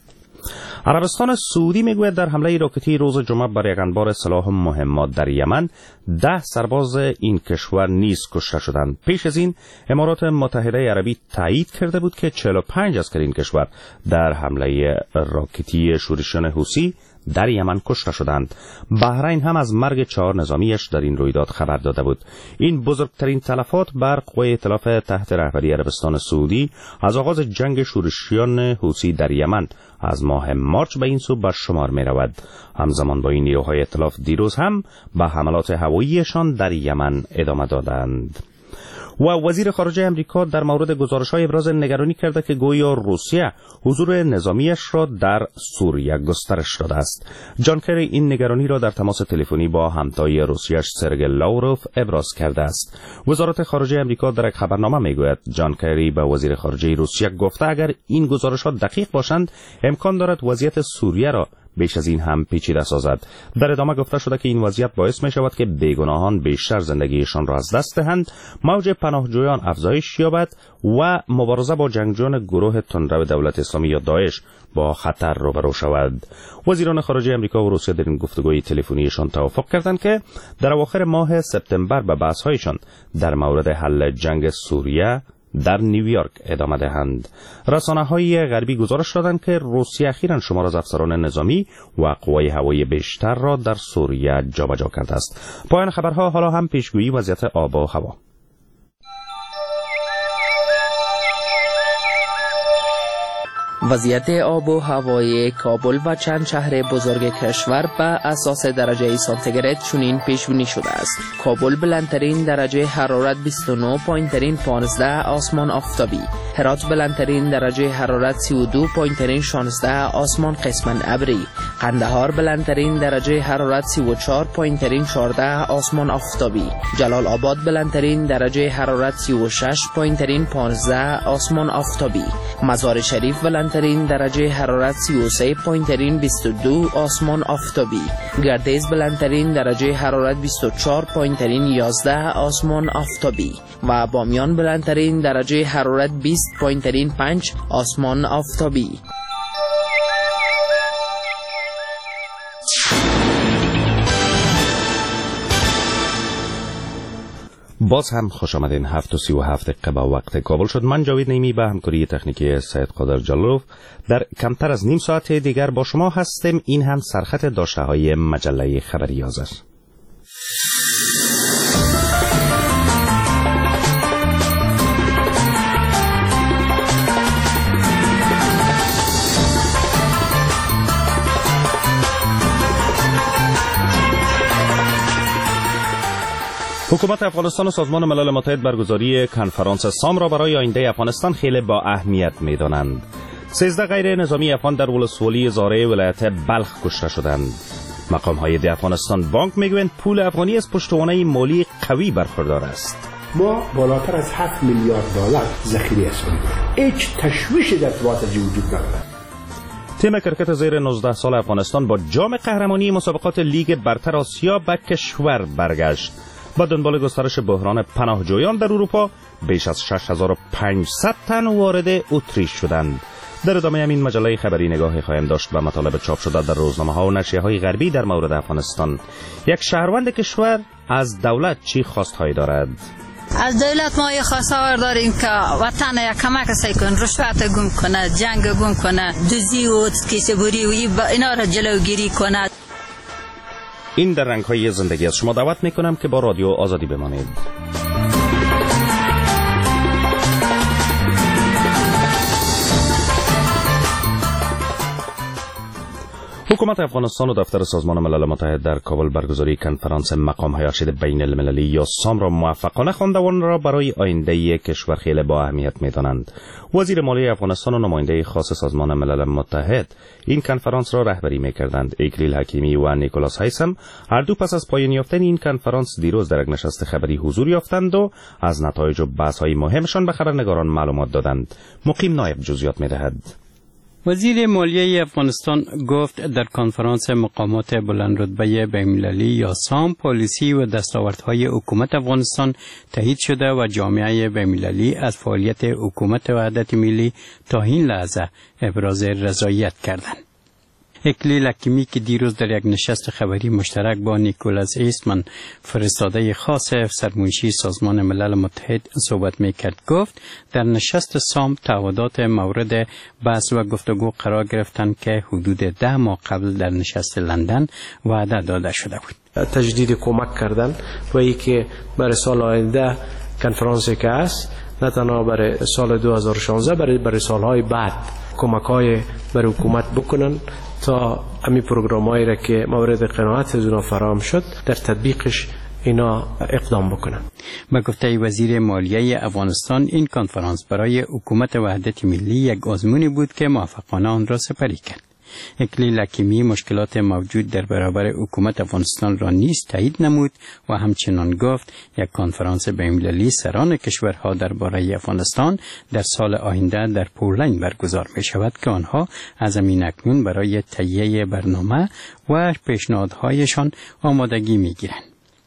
عربستان سعودی میگوید در حمله راکتی روز جمعه بر یک انبار سلاح مهمات در یمن 10 سرباز این کشور نیز کشته شدند. پیش از این امارات متحده عربی تایید کرده بود که 45 عسکر این کشور در حمله راکتی شورشیان حوثی در یمن کشته شدند. بحرین هم از مرگ 4 نظامیش در این رویداد خبر داده بود. این بزرگترین تلفات بر قوای ائتلاف تحت رهبری عربستان سعودی از آغاز جنگ شورشیان حوثی در یمن از ماه مارچ به این سو به شمار می رود. همزمان با این نیروهای ائتلاف دیروز هم به حملات هواییشان در یمن ادامه دادند. و وزیر خارجه امریکا در مورد گزارش‌های ابراز نگرانی کرده که گویا روسیه حضور نظامیش را در سوریه گسترش داده است. جان کری این نگرانی را در تماس تلفنی با همتای روسیه‌اش سرگئی لاوروف ابراز کرده است. وزارت خارجه امریکا در یک خبرنامه میگوید جان کری به وزیر خارجه روسیه گفته اگر این گزارش‌ها دقیق باشند امکان دارد وضعیت سوریه را بیش از این هم پیچیده سازد. در ادامه گفته شده که این وضعیت باعث می شود که بیگناهان بیشتر زندگیشان را از دست دهند، موج پناهجویان افزایش یابد و مبارزه با جنگجویان گروه تندرو دولت اسلامی یا داعش با خطر روبرو شود. وزیران خارجه امریکا و روسیه در این گفتگوی تلفنیشان توافق کردند که در اواخر ماه سپتامبر به بحث‌هایشان در مورد حل جنگ سوریه در نیویورک ادامه دهند. رسانه‌های غربی گزارش دادند که روسیه اخیراً شمار از افسران نظامی و قوای هوایی بیشتر را در سوریه جابجا کرده است. پایان خبرها حالا هم پیشگویی وضعیت آب و هوا. وضعیت آب و هوای کابل و چند شهر بزرگ کشور بر اساس درجه سانتیگراد چنین پیش‌بینی شده است. کابل بلندترین درجه حرارت 29، پایین‌ترین 15، آسمان آفتابی. هرات بلندترین درجه حرارت 32، پایین‌ترین 16، آسمان قسماً ابری. قندهار بلندترین درجه حرارت 34، پایین‌ترین 14، آسمان آفتابی. جلال آباد بلندترین درجه حرارت 36، پایین‌ترین 15، آسمان آفتابی. مزار شریف بلندترین درجه حرارت 33، پایین‌ترین 22، آسمان آفتابی. گردیز بلندترین درجه حرارت 24، پایین‌ترین 11، آسمان آفتابی. و بامیان بلندترین درجه حرارت 20، پایین‌ترین 5، آسمان آفتابی. باز هم خوش آمدین. 7:37 به وقت کابل شد. من جاوید نیمی به همکاری تکنیکی سید قادر جلالوف در کمتر از نیم ساعت دیگر با شما هستیم. این هم سرخط داشته های مجله خبری آذر. حکومت افغانستان و سازمان ملل متحد برگزاری کنفرانس سام را برای آینده افغانستان خیلی با اهمیت می‌دانند. 13 غیر نظامی افغان در ولسوالی زاره ولایت بلخ کشته شدند. مقام‌های ده افغانستان بانک می‌گویند پول افغانی از پشتوانه مالی قوی برخوردار است. ما بالاتر از 7 میلیارد دلار ذخیره اسامی داریم. هیچ تشویشی در ارتباط وجود ندارد. تیم کرکت زیر 19 سال افغانستان با جام قهرمانی مسابقات لیگ برتر آسیا به کشور برگشت. با دنبال گسترش بحران پناهجویان در اروپا بیش از 6500 تن وارد اتریش شدند. در ادامه همین مجله خبری نگاهی خواهیم داشت به مطالب چاپ شده در روزنامه‌ها و نشریه‌های غربی در مورد افغانستان. یک شهروند کشور از دولت چی خواست‌هایی دارد؟ از دولت ما یه خواستار داریم که وطن یک کمک سعی کن، رشوت گم کنه، جنگ گم کنه، دزدی و کیسه‌بری و اینا را جلوگیری کنه. این در رنگ‌های زندگی از شما دعوت می‌کنم که با رادیو آزادی بمانید. حکومت افغانستان و دفتر سازمان ملل متحد در کابل برگزاری کنفرانس مقام‌های ارشد بین المللی یا سام را موفقانه خوانده و آن را برای آینده کشور خیلی با اهمیت می‌دانند. وزیر مالیه افغانستان و نماینده خاص سازمان ملل متحد این کنفرانس را رهبری می‌کردند. اکلیل حکیمی و نیکولاس هیسم هر دو پس از پایان یافتن این کنفرانس دیروز در یک نشست خبری حضور یافتند و از نتایج و بحث‌های مهمشان به خبرنگاران معلومات دادند. مقیم نایب جزئیات می‌دهد. وزیر مالیه افغانستان گفت در کنفرانس مقامات بلندرتبه بین‌المللی یا سام پالیسی و دستاوردهای حکومت افغانستان تایید شده و جامعه بین‌المللی از فعالیت حکومت وحدت ملی تا این لحظه ابراز رضایت کردند. اکلیل حکیمی که دیروز در یک نشست خبری مشترک با نیکولاس هیسمن فرستاده خاص سرمنشی سازمان ملل متحد صحبت میکرد گفت در نشست سام تعهدات مورد بحث و گفتگو قرار گرفتند که حدود 10 ماه قبل در نشست لندن وعده داده شده بود. تجدید کمک کردن و ای که برای سال آینده کنفرانسی که است نه تنها برای سال 2016 برای سالهای بعد کمک‌های برای حکومت بکنن تا امی پروگرامایی را که مورد قناعت از اونا فراهم شد در تطبیقش اینا اقدام بکنن. به گفته وزیر مالیه افغانستان این کنفرانس برای حکومت وحدت ملی یک آزمونی بود که موفقانه آن را سپری کرد. اکلیل حکیمی مشکلات موجود در برابر حکومت افغانستان را نیز تایید نمود و همچنان گفت یک کنفرانس بین‌المللی سران کشورها درباره افغانستان در سال آینده در پولند برگزار می شود که آنها از همین اکنون برای تهیه برنامه و پیشنهادهایشان آمادگی می گیرند.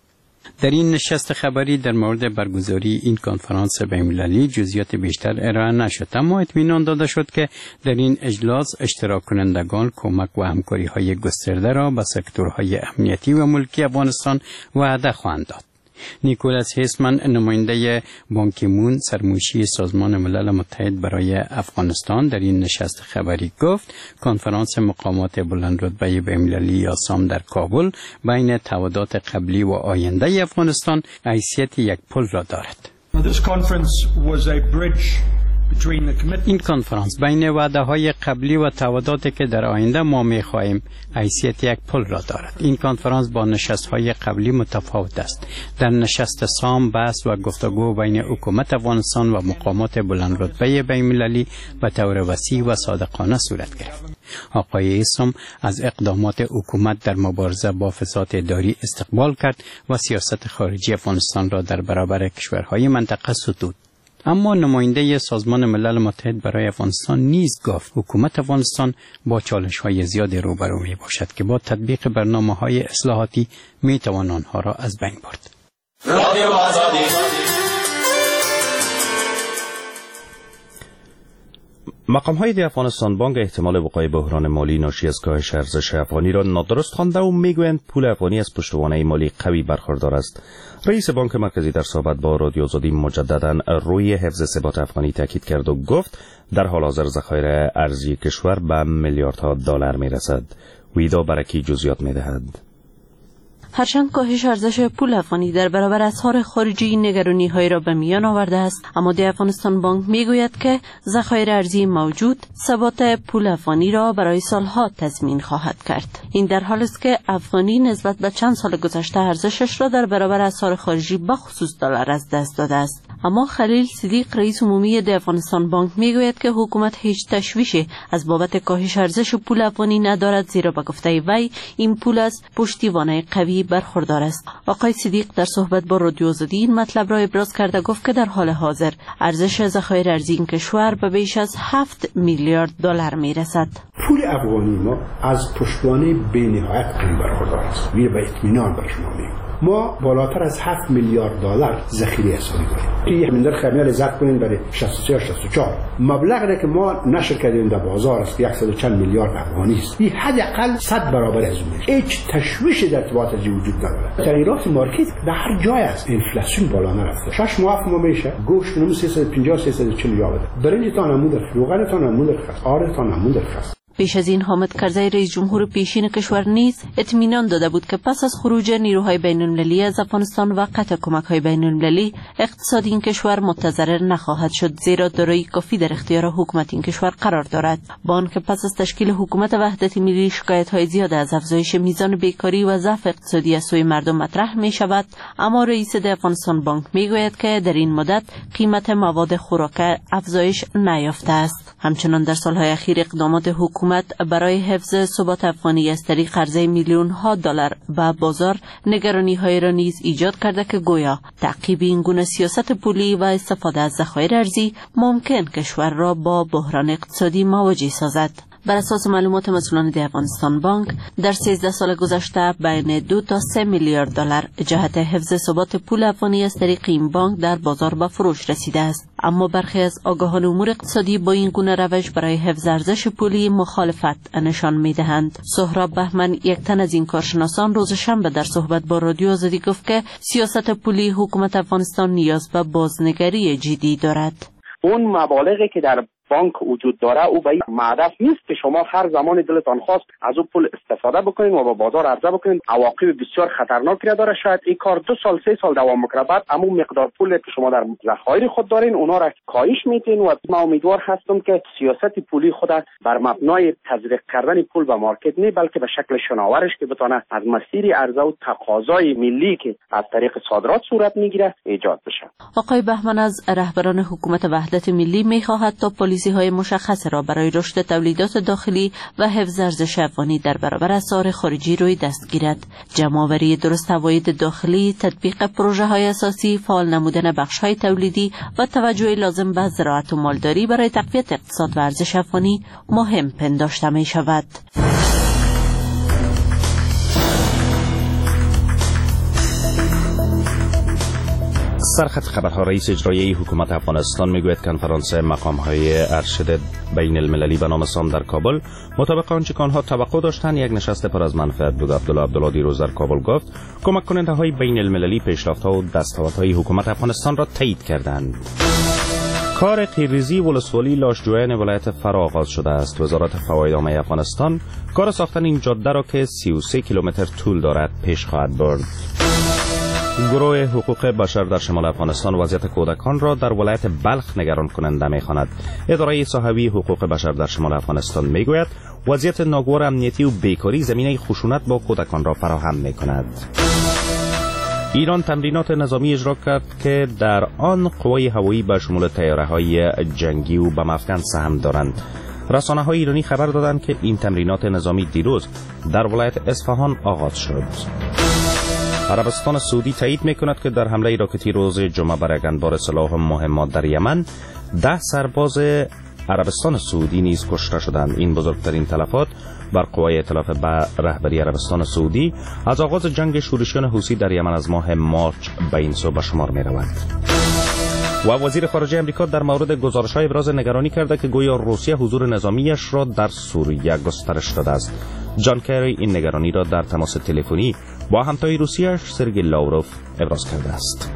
در این نشست خبری در مورد برگزاری این کنفرانس بین‌المللی جزئیات بیشتر ارائه نشد، اما اطمینان داده شد که در این اجلاس اشتراک کنندگان کمک و همکاری‌های گسترده را به سکتورهای امنیتی و ملکی افغانستان وعده خواهند داد. نیکولاس هیسمن نماینده بان کی مون سرمنشی سازمان ملل متحد برای افغانستان در این نشست خبری گفت کنفرانس مقامات بلندرتبه بین‌المللی یا سام در کابل بین تعهدات قبلی و آینده افغانستان حیثیت یک پل را دارد. این کنفرانس بین وعده‌های قبلی و تعهداتی که در آینده ما می‌خواهیم حیثیت یک پل را دارد. این کنفرانس با نشست‌های قبلی متفاوت است. در نشست سام بحث و گفتگو بین حکومت افغانستان و مقامات بلندرتبه بین‌المللی به طور وسیع و صادقانه صورت گرفت. آقای هیسم از اقدامات حکومت در مبارزه با فساد اداری استقبال کرد و سیاست خارجی افغانستان را در برابر کشورهای منطقه ستود. اما نماینده سازمان ملل متحد برای افغانستان نیز گفت حکومت افغانستان با چالش‌های زیادی روبرو می‌باشد که با تطبیق برنامه‌های اصلاحاتی می‌توان آنها را از بین برد. مقام‌های افغانستان بانک احتمال وقوع بحران مالی ناشی از کاهش ارزش افغانی را نادرست خوانده و میگویند پول افغانی از پشتوانه مالی قوی برخوردار است. رئیس بانک مرکزی در صحبت با رادیو آزادی مجددا روی حفظ ثبات افغانی تاکید کرد و گفت در حال حاضر ذخایر ارزی کشور به میلیاردها دلار میرسد. ویدا برکی جزئیات میدهد. هرچند کاهش ارزش پول افغانی در برابر اسعار خارجی نگرانی‌های را به میان آورده است، اما دی افغانستان بانک میگوید که ذخایر ارزی موجود ثبات پول افغانی را برای سالها تضمین خواهد کرد. این در حالی است که افغانی نسبت به چند سال گذشته ارزشش را در برابر اسعار خارجی بخصوص دلار از دست داده است. اما خلیل صدیق رئیس عمومی دی افغانستان بانک میگوید که حکومت هیچ تشویشی از بابت کاهش ارزش پول افغانی ندارد، زیرا به گفته وی این پول از پشتیبانی قوی برخوردار است. آقای صدیق در صحبت با رادیو آزادی این مطلب را ابراز کرده گفت که در حال حاضر ارزش ذخایر ارزی این کشور به بیش از 7 میلیارد دلار میرسد. پول افغانی ما از پشتوانه بی‌نهایت قوی برخوردار است. میره به اطمینان بر شما میگم. ما بالاتر از 7 میلیارد دلار ذخیره حسابی داریم. این همین در خمیال لذت کنین برای 63 یا 64 مبلغی که ما نشر کردیم در بازار است 100 چند میلیارد افغانی است. این حداقل 100 برابر از اون است. هیچ تشویشی در ارتباط وجود نداره. تغییرات مارکت در هر جای است. انفلاسیون بالا نرفته. 6 ماه ما میشه گوشت نمو 350 340 یا بده. برنجتان نمود، روغنتان نمود، آردتان نمود. پیش از این حامد کرزی رئیس جمهور پیشین کشور نیز اطمینان داده بود که پس از خروج نیروهای بین المللی از افغانستان و قطع کمک‌های بین المللی اقتصاد این کشور متضرر نخواهد شد، زیرا دارایی کافی در اختیار حکومت این کشور قرار دارد. با آنکه پس از تشکیل حکومت وحدت ملی شکایت‌های زیاد از افزایش میزان بیکاری و ضعف اقتصادی از سوی مردم مطرح می شود، اما رئیس افغانستان بانک می گوید که در این مدت قیمت مواد خوراک افزایش نیافته است. همچنان در سالهای اخیر اقدامات حکومت برای حفظ ثبات افغانی از طریق عرضه میلیون‌ها دلار به بازار نگرانی‌های را نیز ایجاد کرده که گویا تعقیب این گونه سیاست پولی و استفاده از ذخایر ارزی ممکن کشور را با بحران اقتصادی مواجه سازد. بر اساس معلومات مسئولان افغانستان بانک در 13 سال گذشته بین 2 تا 3 میلیارد دلار جهت حفظ ثبات پول افغانی از طریق این بانک در بازار به فروش رسیده است. اما برخی از آگاهان امور اقتصادی با این گونه روش برای حفظ ارزش پولی مخالفت نشان می‌دهند. سهراب بهمن، یک تن از این کارشناسان، روز شنبه در صحبت با رادیو آزادی گفت که سیاست پولی حکومت افغانستان نیاز به بازنگری جدی دارد. اون مبالغی که در بانک وجود داره او به معدف نیست که شما هر زمان دلتان خواست از او پول استفاده بکنید و به بازار عرضه بکنید. عواقب بسیار خطرناکی داره. شاید این کار 2 سال 3 سال دوام بکنه، بعد همون مقدار پولی که شما در ذخایر خود دارین اونا را کاهش میدین. و من امیدوار هستم که سیاست پولی خود بر مبنای تزریق کردن پول به مارکت نه، بلکه به شکل شناورش که بتونه از مسیر عرضه و تقاضای ملی که از طریق صادرات صورت میگیره ایجاد بشه. آقای بهمن از رهبران حکومت وحدت ملی میخواهد تا پالیسی‌های مشخص را برای رشد تولیدات داخلی و حفظ ارزش افغانی در برابر اسعار خارجی روی دست گیرد. جمع‌آوری درست عواید داخلی، تطبیق پروژه‌های اساسی، فعال نمودن بخش‌های تولیدی و توجه لازم به زراعت و مالداری برای تقویت اقتصاد و ارزش افغانی مهم پنداشته می‌شود. سرخط خبرها. رئیس اجرایی حکومت افغانستان میگوید کنفرانس مقام‌های ارشد بین المللی به نام سام در کابل مطابق آنچه که آنها توقع داشتند یک نشست پر از منفعت بود. عبدالله دیروز در کابل گفت کمک کننده‌های بین المللی پیشرفت‌ها و دستاوردهای حکومت افغانستان را تایید کردند. کار قیریزی ولسوالی لاشجویان ولایت فرا آغاز شده است. وزارت فواید عامه افغانستان کار ساختن این جاده را که 33 کیلومتر طول دارد پیش خواهد برد. گروه حقوق بشر در شمال افغانستان وضعیت کودکان را در ولایت بلخ نگران کننده می‌خواند. اداره صحوی حقوق بشر در شمال افغانستان میگوید وضعیت ناگوار امنیتی و بیکاری زمینه خشونت با کودکان را فراهم می‌کند. ایران تمرینات نظامی اجرا کرد که در آن قوای هوایی به شمول طیاره‌های جنگی و بم افکن سهم دارند. رسانه‌های ایرانی خبر دادند که این تمرینات نظامی دیروز در ولایت اصفهان آغاز شد. عربستان سعودی تایید می‌کند که در حمله راکتی روز جمعه بر یک انبار سلاح مهمات در یمن 10 سرباز عربستان سعودی نیز کشته شدند. این بزرگترین تلفات بر قوای ائتلاف به رهبری عربستان سعودی از آغاز جنگ شورشیان حوثی در یمن از ماه مارچ به این سو به شمار می‌رود. و وزیر خارجه امریکا در مورد گزارش‌های ابراز نگرانی کرده که گویا روسیه حضور نظامیش را در سوریه گسترش داده است. جان کری این نگرانی را در تماس تلفنی با همتای روسیه‌اش سرگئی لاوروف ابراز کرده است.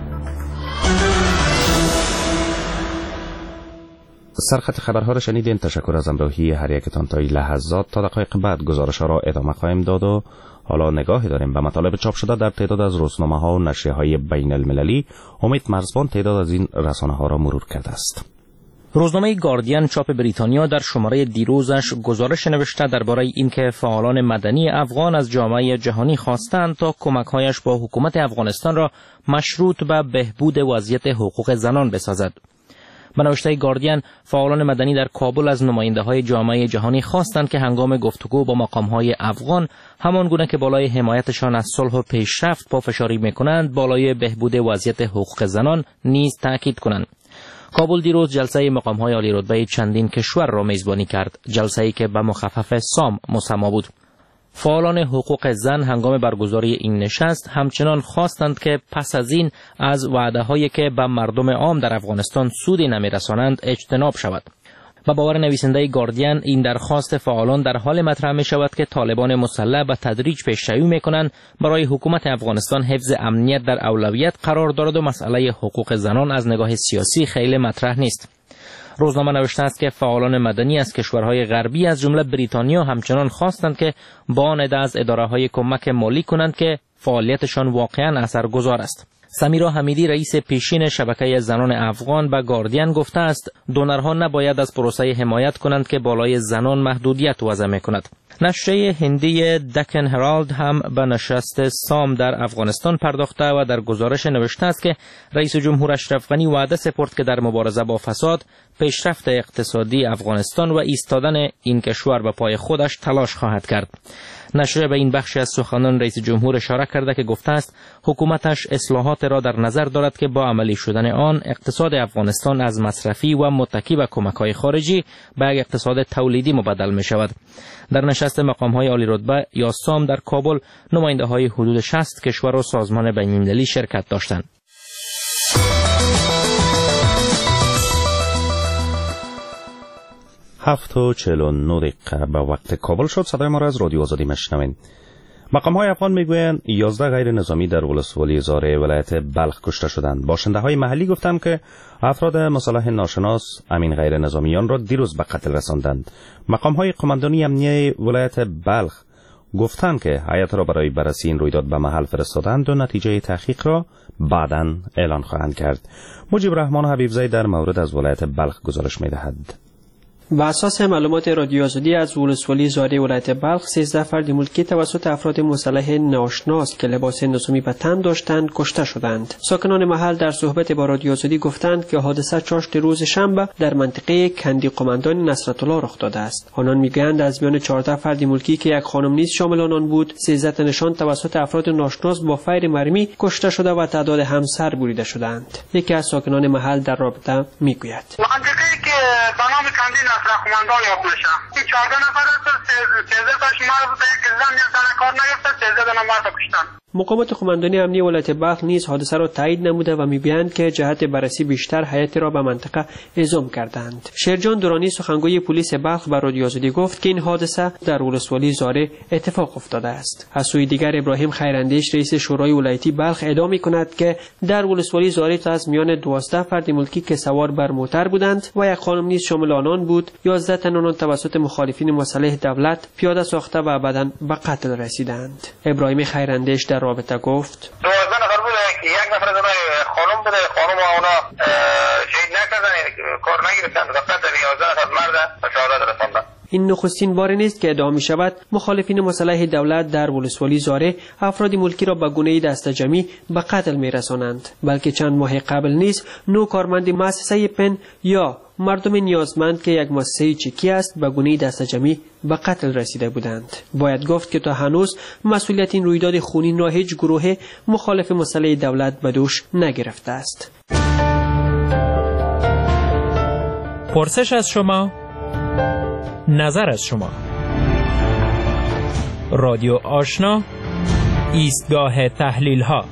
سرخط خبرها را شنیدین. تشکر از همراهی هر یکتان تا این لحظات. تا دقایق بعد گزارش‌ها را ادامه خواهیم داد و حالا نگاهی داریم به مطالب چاپ شده در تعداد از روزنامه‌ها و نشریه‌های بین المللی. امید مرزبان تعداد از این رسانه‌ها را مرور کرده است. روزنامه گاردین چاپ بریتانیا در شماره دیروزش گزارش نوشته درباره اینکه فعالان مدنی افغان از جامعه جهانی خواستند تا کمک‌هایش با حکومت افغانستان را مشروط به بهبود وضعیت حقوق زنان بسازد. به نوشته گاردین، فعالان مدنی در کابل از نماینده‌های جامعه جهانی خواستند که هنگام گفتگو با مقام‌های افغان همان گونه که بالای حمایتشان از صلح و پیشرفت پافشاری می‌کنند، بالای بهبود وضعیت حقوق زنان نیز تاکید کنند. کابل دیروز جلسه مقام‌های عالی رتبه چندین کشور را میزبانی کرد، جلسه‌ای که به مخفف سام مسما بود. فعالان حقوق زن هنگام برگزاری این نشست همچنان خواستند که پس از این از وعده‌هایی که به مردم عام در افغانستان سودی نمی‌رسانند اجتناب شود. با باور نویسنده گاردین، این درخواست فعالان در حال مطرح می شود که طالبان مسلح به تدریج پیشروی می کنند برای حکومت افغانستان حفظ امنیت در اولویت قرار دارد و مسئله حقوق زنان از نگاه سیاسی خیلی مطرح نیست. روزنامه نوشته است که فعالان مدنی از کشورهای غربی از جمله بریتانیا همچنان خواستند که با آن عده از اداره‌های کمک مالی کنند که فعالیتشان واقعاً اثرگذار است. سمیرا حمیدی رئیس پیشین شبکه زنان افغان به گاردین گفته است دونرها نباید از پروسه حمایت کنند که بالای زنان محدودیت وضع می‌کند. نشریه هندی دکن هرالد هم به نشست سام در افغانستان پرداخته و در گزارش نوشته است که رئیس جمهور اشرف غنی وعده سپرد که در مبارزه با فساد، پیشرفت اقتصادی افغانستان و ایستادن این کشور به پای خودش تلاش خواهد کرد. نشریه به این بخشی از سخنان رئیس جمهور اشاره کرده که گفته است حکومتش اصلاحات را در نظر دارد که با عملی شدن آن اقتصاد افغانستان از مصرفی و متکی به کمک‌های خارجی به یک اقتصاد تولیدی مبدل می شود. در نشست مقام‌های عالی رتبه یا سام در کابل نماینده‌های حدود 60 کشور و سازمان بین‌المللی شرکت داشتند. 7:49 به وقت کابل شد. صدای ما را از رادیو آزادی میشنوید. مقام‌های افغان میگویند 11 غیر نظامی در ولسوالی زاره ولایت بلخ کشته شدند. باشنده‌های محلی گفتند که افراد مسلح ناشناس امین غیر نظامیان را دیروز به قتل رساندند. مقام‌های قماندانی امنیه ولایت بلخ گفتند که هیئت را برای بررسی این رویداد به محل فرستادند و نتیجه تحقیق را بعداً اعلان خواهند کرد. مجیب رحمان حبیبزی در مورد از ولایت بلخ گزارش می‌دهد. بر اساس معلومات رادیو آزادی از ولسوالی زاره ولایت بلخ 13 فرد ملکی توسط افراد مسلح ناشناس که لباس نظامی به تن داشتند کشته شدند. ساکنان محل در صحبت با رادیو آزادی گفتند که حادثه چاشت روز شنبه در منطقه کندی قماندان نصرت الله رخ داده است. آنان میگویند از میان 14 فرد ملکی که یک خانم نیز شامل آنان بود، 13 تنشان توسط افراد ناشناس با فیر مرمی کشته شده و تعداد همسر بریده شدند. یکی از ساکنان محل در رابطه میگوید: قماندان یاد میشم. این 14 نفر هست، 13 تاش مرد به یک زن یک زن کار نگرفته، 13 نفر کشتن. مقامات قماندانی امنی ولایت بلخ نیز حادثه را تایید نموده و می‌گویند که جهت بررسی بیشتر هیئت را به منطقه اعزام کردند. شیرجان دورانی سخنگوی پلیس بلخ به رادیو آزادی گفت که این حادثه در ولسوالی زاره اتفاق افتاده است. از سوی دیگر ابراهیم خیراندیش رئیس شورای ولایتی بلخ ادعا می‌کند که در ولسوالی زاره از میان 12 فرد ملکی که سوار بر موتر بودند و یک خانم نیز شامل آنان بود، 11 تن آنان توسط مخالفین مسلح دولت پیاده ساخته و بعداً به قتل رسیدند. ابراهیم خیراندیش در رابطه گفت: 12 نفر بوده که یک نفر از خانم بوده، خانم اونا شهید نکردن، کار نگرفتن، فقط 11 نفر مرد به شهادت رساندن. این نخستین بار نیست که ادعا می شود مخالفین مسلح دولت در ولسوالی زاره افراد ملکی را به گونه دست جمعی به قتل می رسانند، بلکه چند ماه قبل نیز 9 کارمند مؤسسه پن یا مردم نیازمند که یک مؤسسه چکی است به گونه دست جمعی به قتل رسیده بودند. باید گفت که تا هنوز مسئولیت این رویداد خونین را هیچ گروه مخالف مسلح دولت به دوش نگرفته است. پرسش از شما، نظر از شما. رادیو آشنا، ایستگاه تحلیل ها.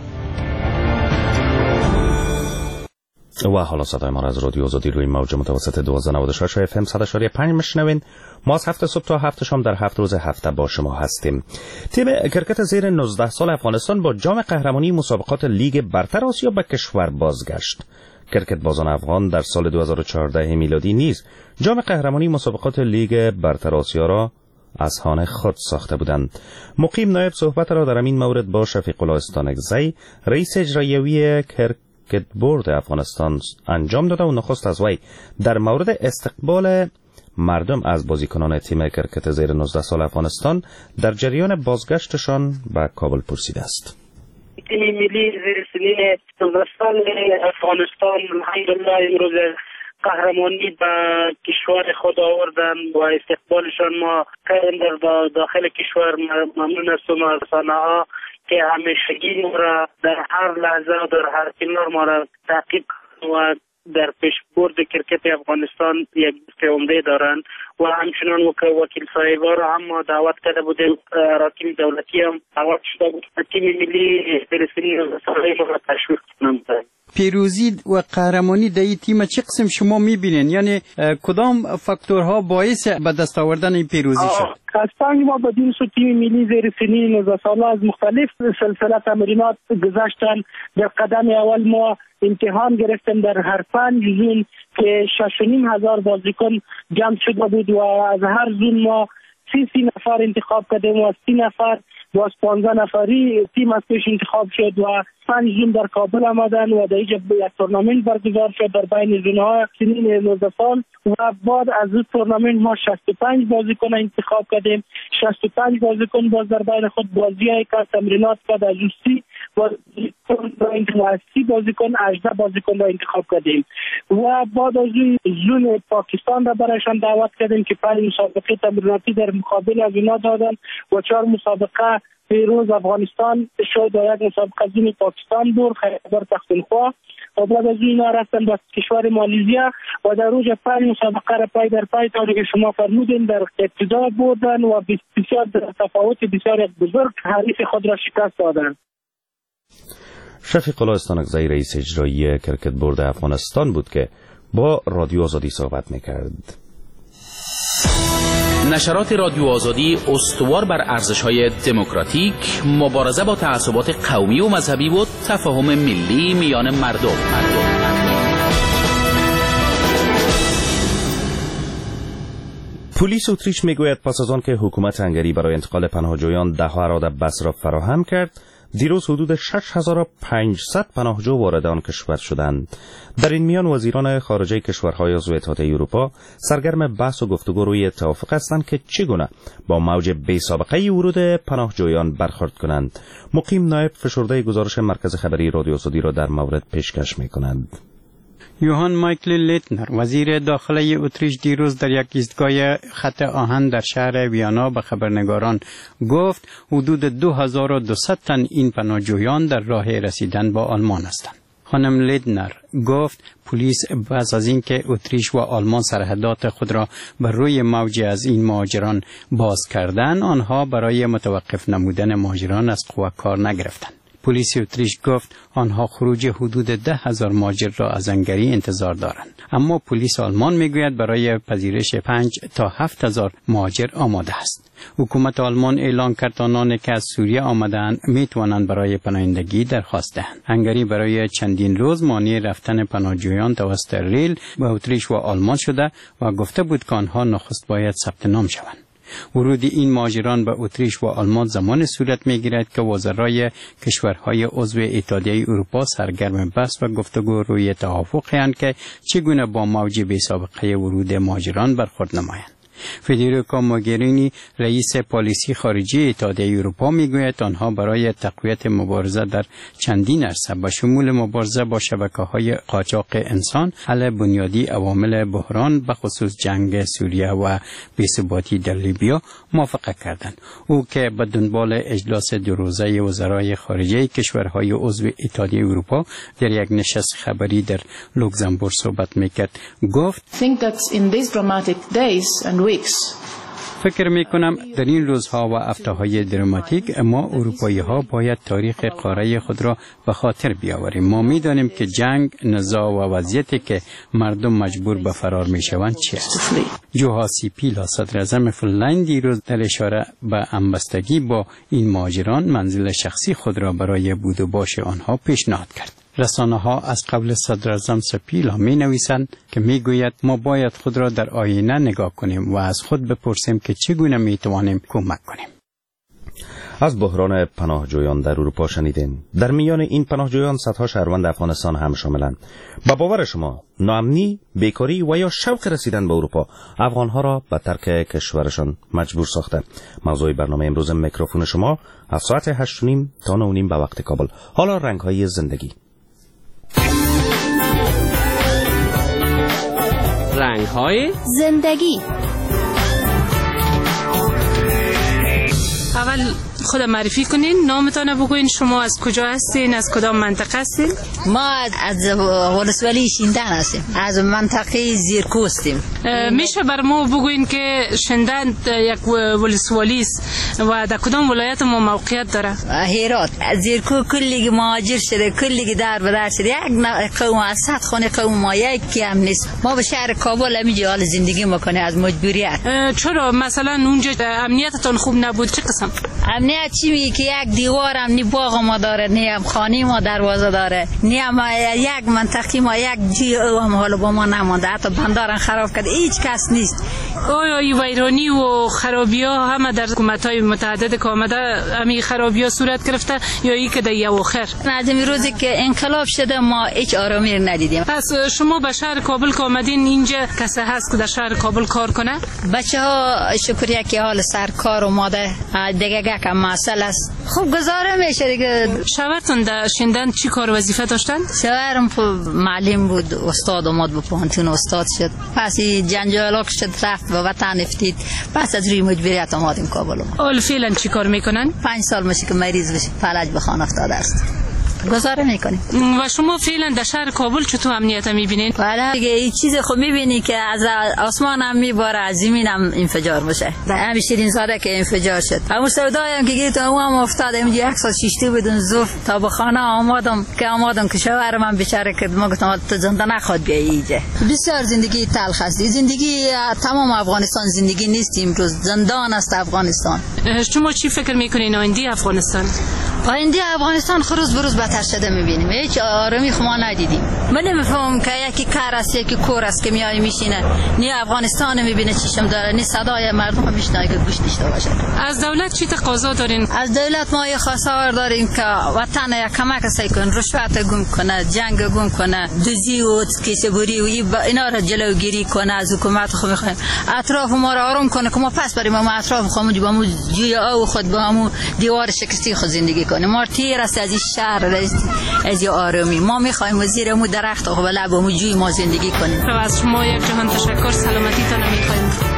و حالا صدای ما را از رادیو آزادی روی موج متوسط 1296 و FM 100.5 میشنوین. ما از 7 صبح تا 7 شام در 7 روز هفته با شما هستیم. تیم کرکت زیر 19 سال افغانستان با جام قهرمانی مسابقات لیگ برتر آسیا به کشور بازگشت. کرکت بازان افغان در سال 2014 میلادی نیز جام قهرمانی مسابقات لیگ برتر آسیا را از خانه خود ساخته بودند. مقیم نایب صحبت را در این مورد با شفیق الله استانکزی رئیس اجرایی کرکت بورد افغانستان انجام داده و نخست از وی در مورد استقبال مردم از بازیکنان تیم کرکت زیر 19 سال افغانستان در جریان بازگشتشان به کابل پرسیده است. تیم ملی زیر سنین 19 سال افغانستان الحمدلله امروز قهرمانی به کشور خود آوردن و استقبالشان ما کردیم در داخل کشور. ممنون هستم از رسانه‌ها که همیشگی ما را در هر لحظه و در هر کنار ما را تعقیب و در پیشبرد کرکت افغانستان یک دست عمده دارند و همچنان وکیل صاحبا را هم ما دعوت کرده بودیم، اراکین دولتی هم دعوت شده بود تیم ملی فلسطینی را تشویق کنند. پیروزی و قهرمانی در این تیم چه قسم شما میبینین؟ یعنی کدام فاکتورها باعث به دست آوردن این پیروزی شد؟ از پنج ماه بدین سو تیم ملی زیر سنین 19 ساله از مختلف سلسله تمرینات گذشتن. در قدم اول ما امتحان گرفتیم در هر 5 زون که 6,500 بازیکن جمع شده بود و از هر زون ما 30 نفر انتخاب کردیم و از 30 نفر باز 15 نفری تیم از پیش انتخاب شد و 5 زون در کابل آمدن و در اینجا یک تورنمنت برگزار شد در بین زون‌های سنین 19 سال و بعد از این تورنمنت ما 65 بازیکن انتخاب کردیم. 65 بازیکن باز در بین خود بازی‌های که تمرینات کرد از 30 بازیکن 18 بازیکن را انتخاب کردیم و بعد از زون پاکستان را برایشان دعوت کردیم که 5 مسابقه تمریناتی در مقابل از اینا دادن و 4 مسابقه پیروز افغانستان شد و یک مسابقه زون پاکستان بود خیبر پختونخوا و بعد از اینا رفتن به کشور مالزیا و در روز 5 مسابقه را پای در پای طوری که شما فرمودین در ابتدا بودن و بسیار تفاوت بسیار بزرگ حریف خود را شکست دادن. شفیق الله استانکزی رئیس اجرایی کرکت بورد افغانستان بود که با رادیو آزادی صحبت میکرد. نشرات رادیو آزادی استوار بر ارزش‌های دموکراتیک، مبارزه با تعصبات قومی و مذهبی و تفاهم ملی میان مردم. پلیس اتریش میگوید پس از آن که حکومت هنگری برای انتقال پناهجویان ده‌ها اراده را فراهم کرد، دیروز حدود 6500 پناهجو وارد آن کشور شدند. در این میان وزیران خارجه کشورهای عضو اتحادیه اروپا سرگرم بحث و گفتگو روی توافق هستند که چگونه با موج بی‌سابقه ورود پناهجویان برخورد کنند. مقیم نایب فشرده گزارش مرکز خبری رادیو آزادی را در مورد پیشکش می‌کنند. یوهان مایکل لیتنر وزیر داخلی اتریش دیروز در یک ایستگاه خط آهن در شهر ویانا به خبرنگاران گفت حدود 2200 تن این پناهجویان در راه رسیدن به آلمان هستند. خانم لیتنر گفت پلیس پس از اینکه اتریش و آلمان سرحدات خود را بر روی موج از این مهاجران باز کردند، آنها برای متوقف نمودن مهاجران از قوا کار نگرفتند. پلیس اتریش گفت آنها خروج حدود 10,000 مهاجر را از هنگری انتظار دارند، اما پلیس آلمان میگوید برای پذیرش 5 تا 7,000 مهاجر آماده است. حکومت آلمان اعلام کرد آنانی که از سوریه آمدند میتوانند برای پناهندگی درخواست دهند. هنگری برای چندین روز مانع رفتن پناهجویان توسط ریل به اتریش و آلمان شده و گفته بود که آنها نخست باید ثبت نام شوند. ورود این مهاجران به اتریش و آلمان زمان صورت می‌گیرد که وزرای کشورهای عضو اتحادیه اروپا سرگرم بحث و گفتگو روی توافقی که چگونه با موج بی‌سابقه ورود مهاجران برخورد نمایند. فدریکا موگرینی رئیس پالیسی خارجی اتحادیه اروپا میگوید آنها برای تقویت مبارزه در چندین عرصه به شمول مبارزه با شبکه‌های قاچاق انسان، حل بنیادی عوامل بحران به خصوص جنگ سوریه و بی‌ثباتی در لیبیا موافقت کردند. او که به دنبال اجلاس 2 روزه وزرای خارجه کشورهای عضو اتحادیه اروپا در یک نشست خبری در لوکزامبورگ صحبت میکرد گفت فکر میکنم در این روزها و هفته‌های دراماتیک ما اروپایی ها باید تاریخ قاره خود را به خاطر بیاوریم. ما میدانیم که جنگ، نزاع و وضعیتی که مردم مجبور به فرار میشوند چی است. جوها سیپیلا صدر اعظم فنلند دیروز در اشاره به همبستگی با این مهاجران منزل شخصی خود را برای بود و باش آنها پیشنهاد کرد. رسانه‌ها از قبل صدر اعظم سپیلا می‌نویسند که می‌گوید ما باید خود را در آینه نگاه کنیم و از خود بپرسیم که چگونه می‌توانیم کمک کنیم. از بحران پناهجویان در اروپا شنیدین. در میان این پناهجویان صدها شهروند افغانستان هم شاملند. با باور شما ناامنی، بیکاری و یا شوق رسیدن به اروپا افغان‌ها را به ترک کشورشان مجبور ساخته. موضوع برنامه امروز میکروفون شما از ساعت 8:30 تا 9:30 به وقت کابل. حالا رنگ‌های زندگی. رنگ‌های زندگی. اول خود معرفی کنین، نامتان بگوین، شما از کجا هستین، از کدام منطقه هستین؟ ما از ولسوالی شیندن هستیم، از منطقه زیرکو هستیم. میشه بر ما بگوین که شیندن یک ولسوالی است و در کدام ولایت ما موقعیت داره؟ هرات. زیرکو کلی مهاجر شده، کلی در به در شده، یک قوم از 100 خانه قوم ما یکی هم نیست. ما به شهر کابل همینجا حال زندگی میکنه از مجبوریت. چرا مثلا اونجا امنیتتون خوب نبود؟ چه قسم؟ امنیت چی میگه که یک دیوار هم نی باغ ما داره، نی هم خانه ما دروازه داره، نی هم یک منطقه ما یک جی هم حالا با ما نمونده، حتی بندارن خراب کرد، هیچ کس نیست. آیا این ویرانی و خرابی ها همه در حکومت‌های متعدد که آمده همین خرابی ها صورت گرفته یا ای که در اواخر؟ از این روزی که انقلاب شده ما هیچ آرامی ندیدیم. پس شما به شهر کابل که آمدین، اینجا کسی هست که در شهر کابل کار کنه؟ بچه ها شکریه که حال سرکار اومده، دیگه کم مسئله است، خوب گذاره میشه دیگه. شوهرتون در شیندن چی کار وظیفه داشتن؟ شوهرم معلم بود، استاد اومد به پانتون استاد شد، پس جنجال شد رفت به وطن افتید، پس از روی مجبوریت آمدیم کابل. اول فعلا چی کار میکنن؟ 5 سال میشه که مریض بشه، فلج به خانه افتاده است، گزاره میکنیم. و شما فعلا در شهر کابل چطور امنیت میبینین؟ والا دیگه این چیز خود میبینی که از آسمان هم میباره، از زمین هم انفجار میشه. همین شیرین زاده که انفجار شد، همون سودای هم که گیرتون او هم افتاد، اینجا 1 سال شیشتی بدون زوف تا به خانه آمادم که شوهرم هم بیچاره که ما گفتم تو زنده نخواد بیایی اینجا. بسیار زندگی تلخ است، زندگی تمام افغانستان زندگی نیست، امروز زندان است افغانستان. شما چی فکر میکنین آینده افغانستان؟ آینده افغانستان روز به روز بدتر شده میبینیم، هیچ آرامی ما ندیدیم. من نمیفهمم که یکی کار است یکی کور است که میای میشینه، نی افغانستان میبینه چشم داره، نی صدای مردم میشنوه که گوش داشته باشه. از دولت چی تقاضا دارین؟ از دولت ما خواستار داریم که وطن یک کمک سعی کنه، رشوت گم کنه، جنگ گم کنه، دزدی و کیسه بوری و اینا را جلوگیری کنه. از حکومت خو میخوایم اطراف ما را آروم کنه که ما پس بریم ما اطراف خودمون با مو جوی او خود با همون دیوار شکستی خود زندگی کنیم. ما تیر است از این شهر، از آرامی ما میخوایم زیر مو درخت و لب و جوی ما زندگی کنیم. از شما یک جهان تشکر، سلامتی تا میخوایم.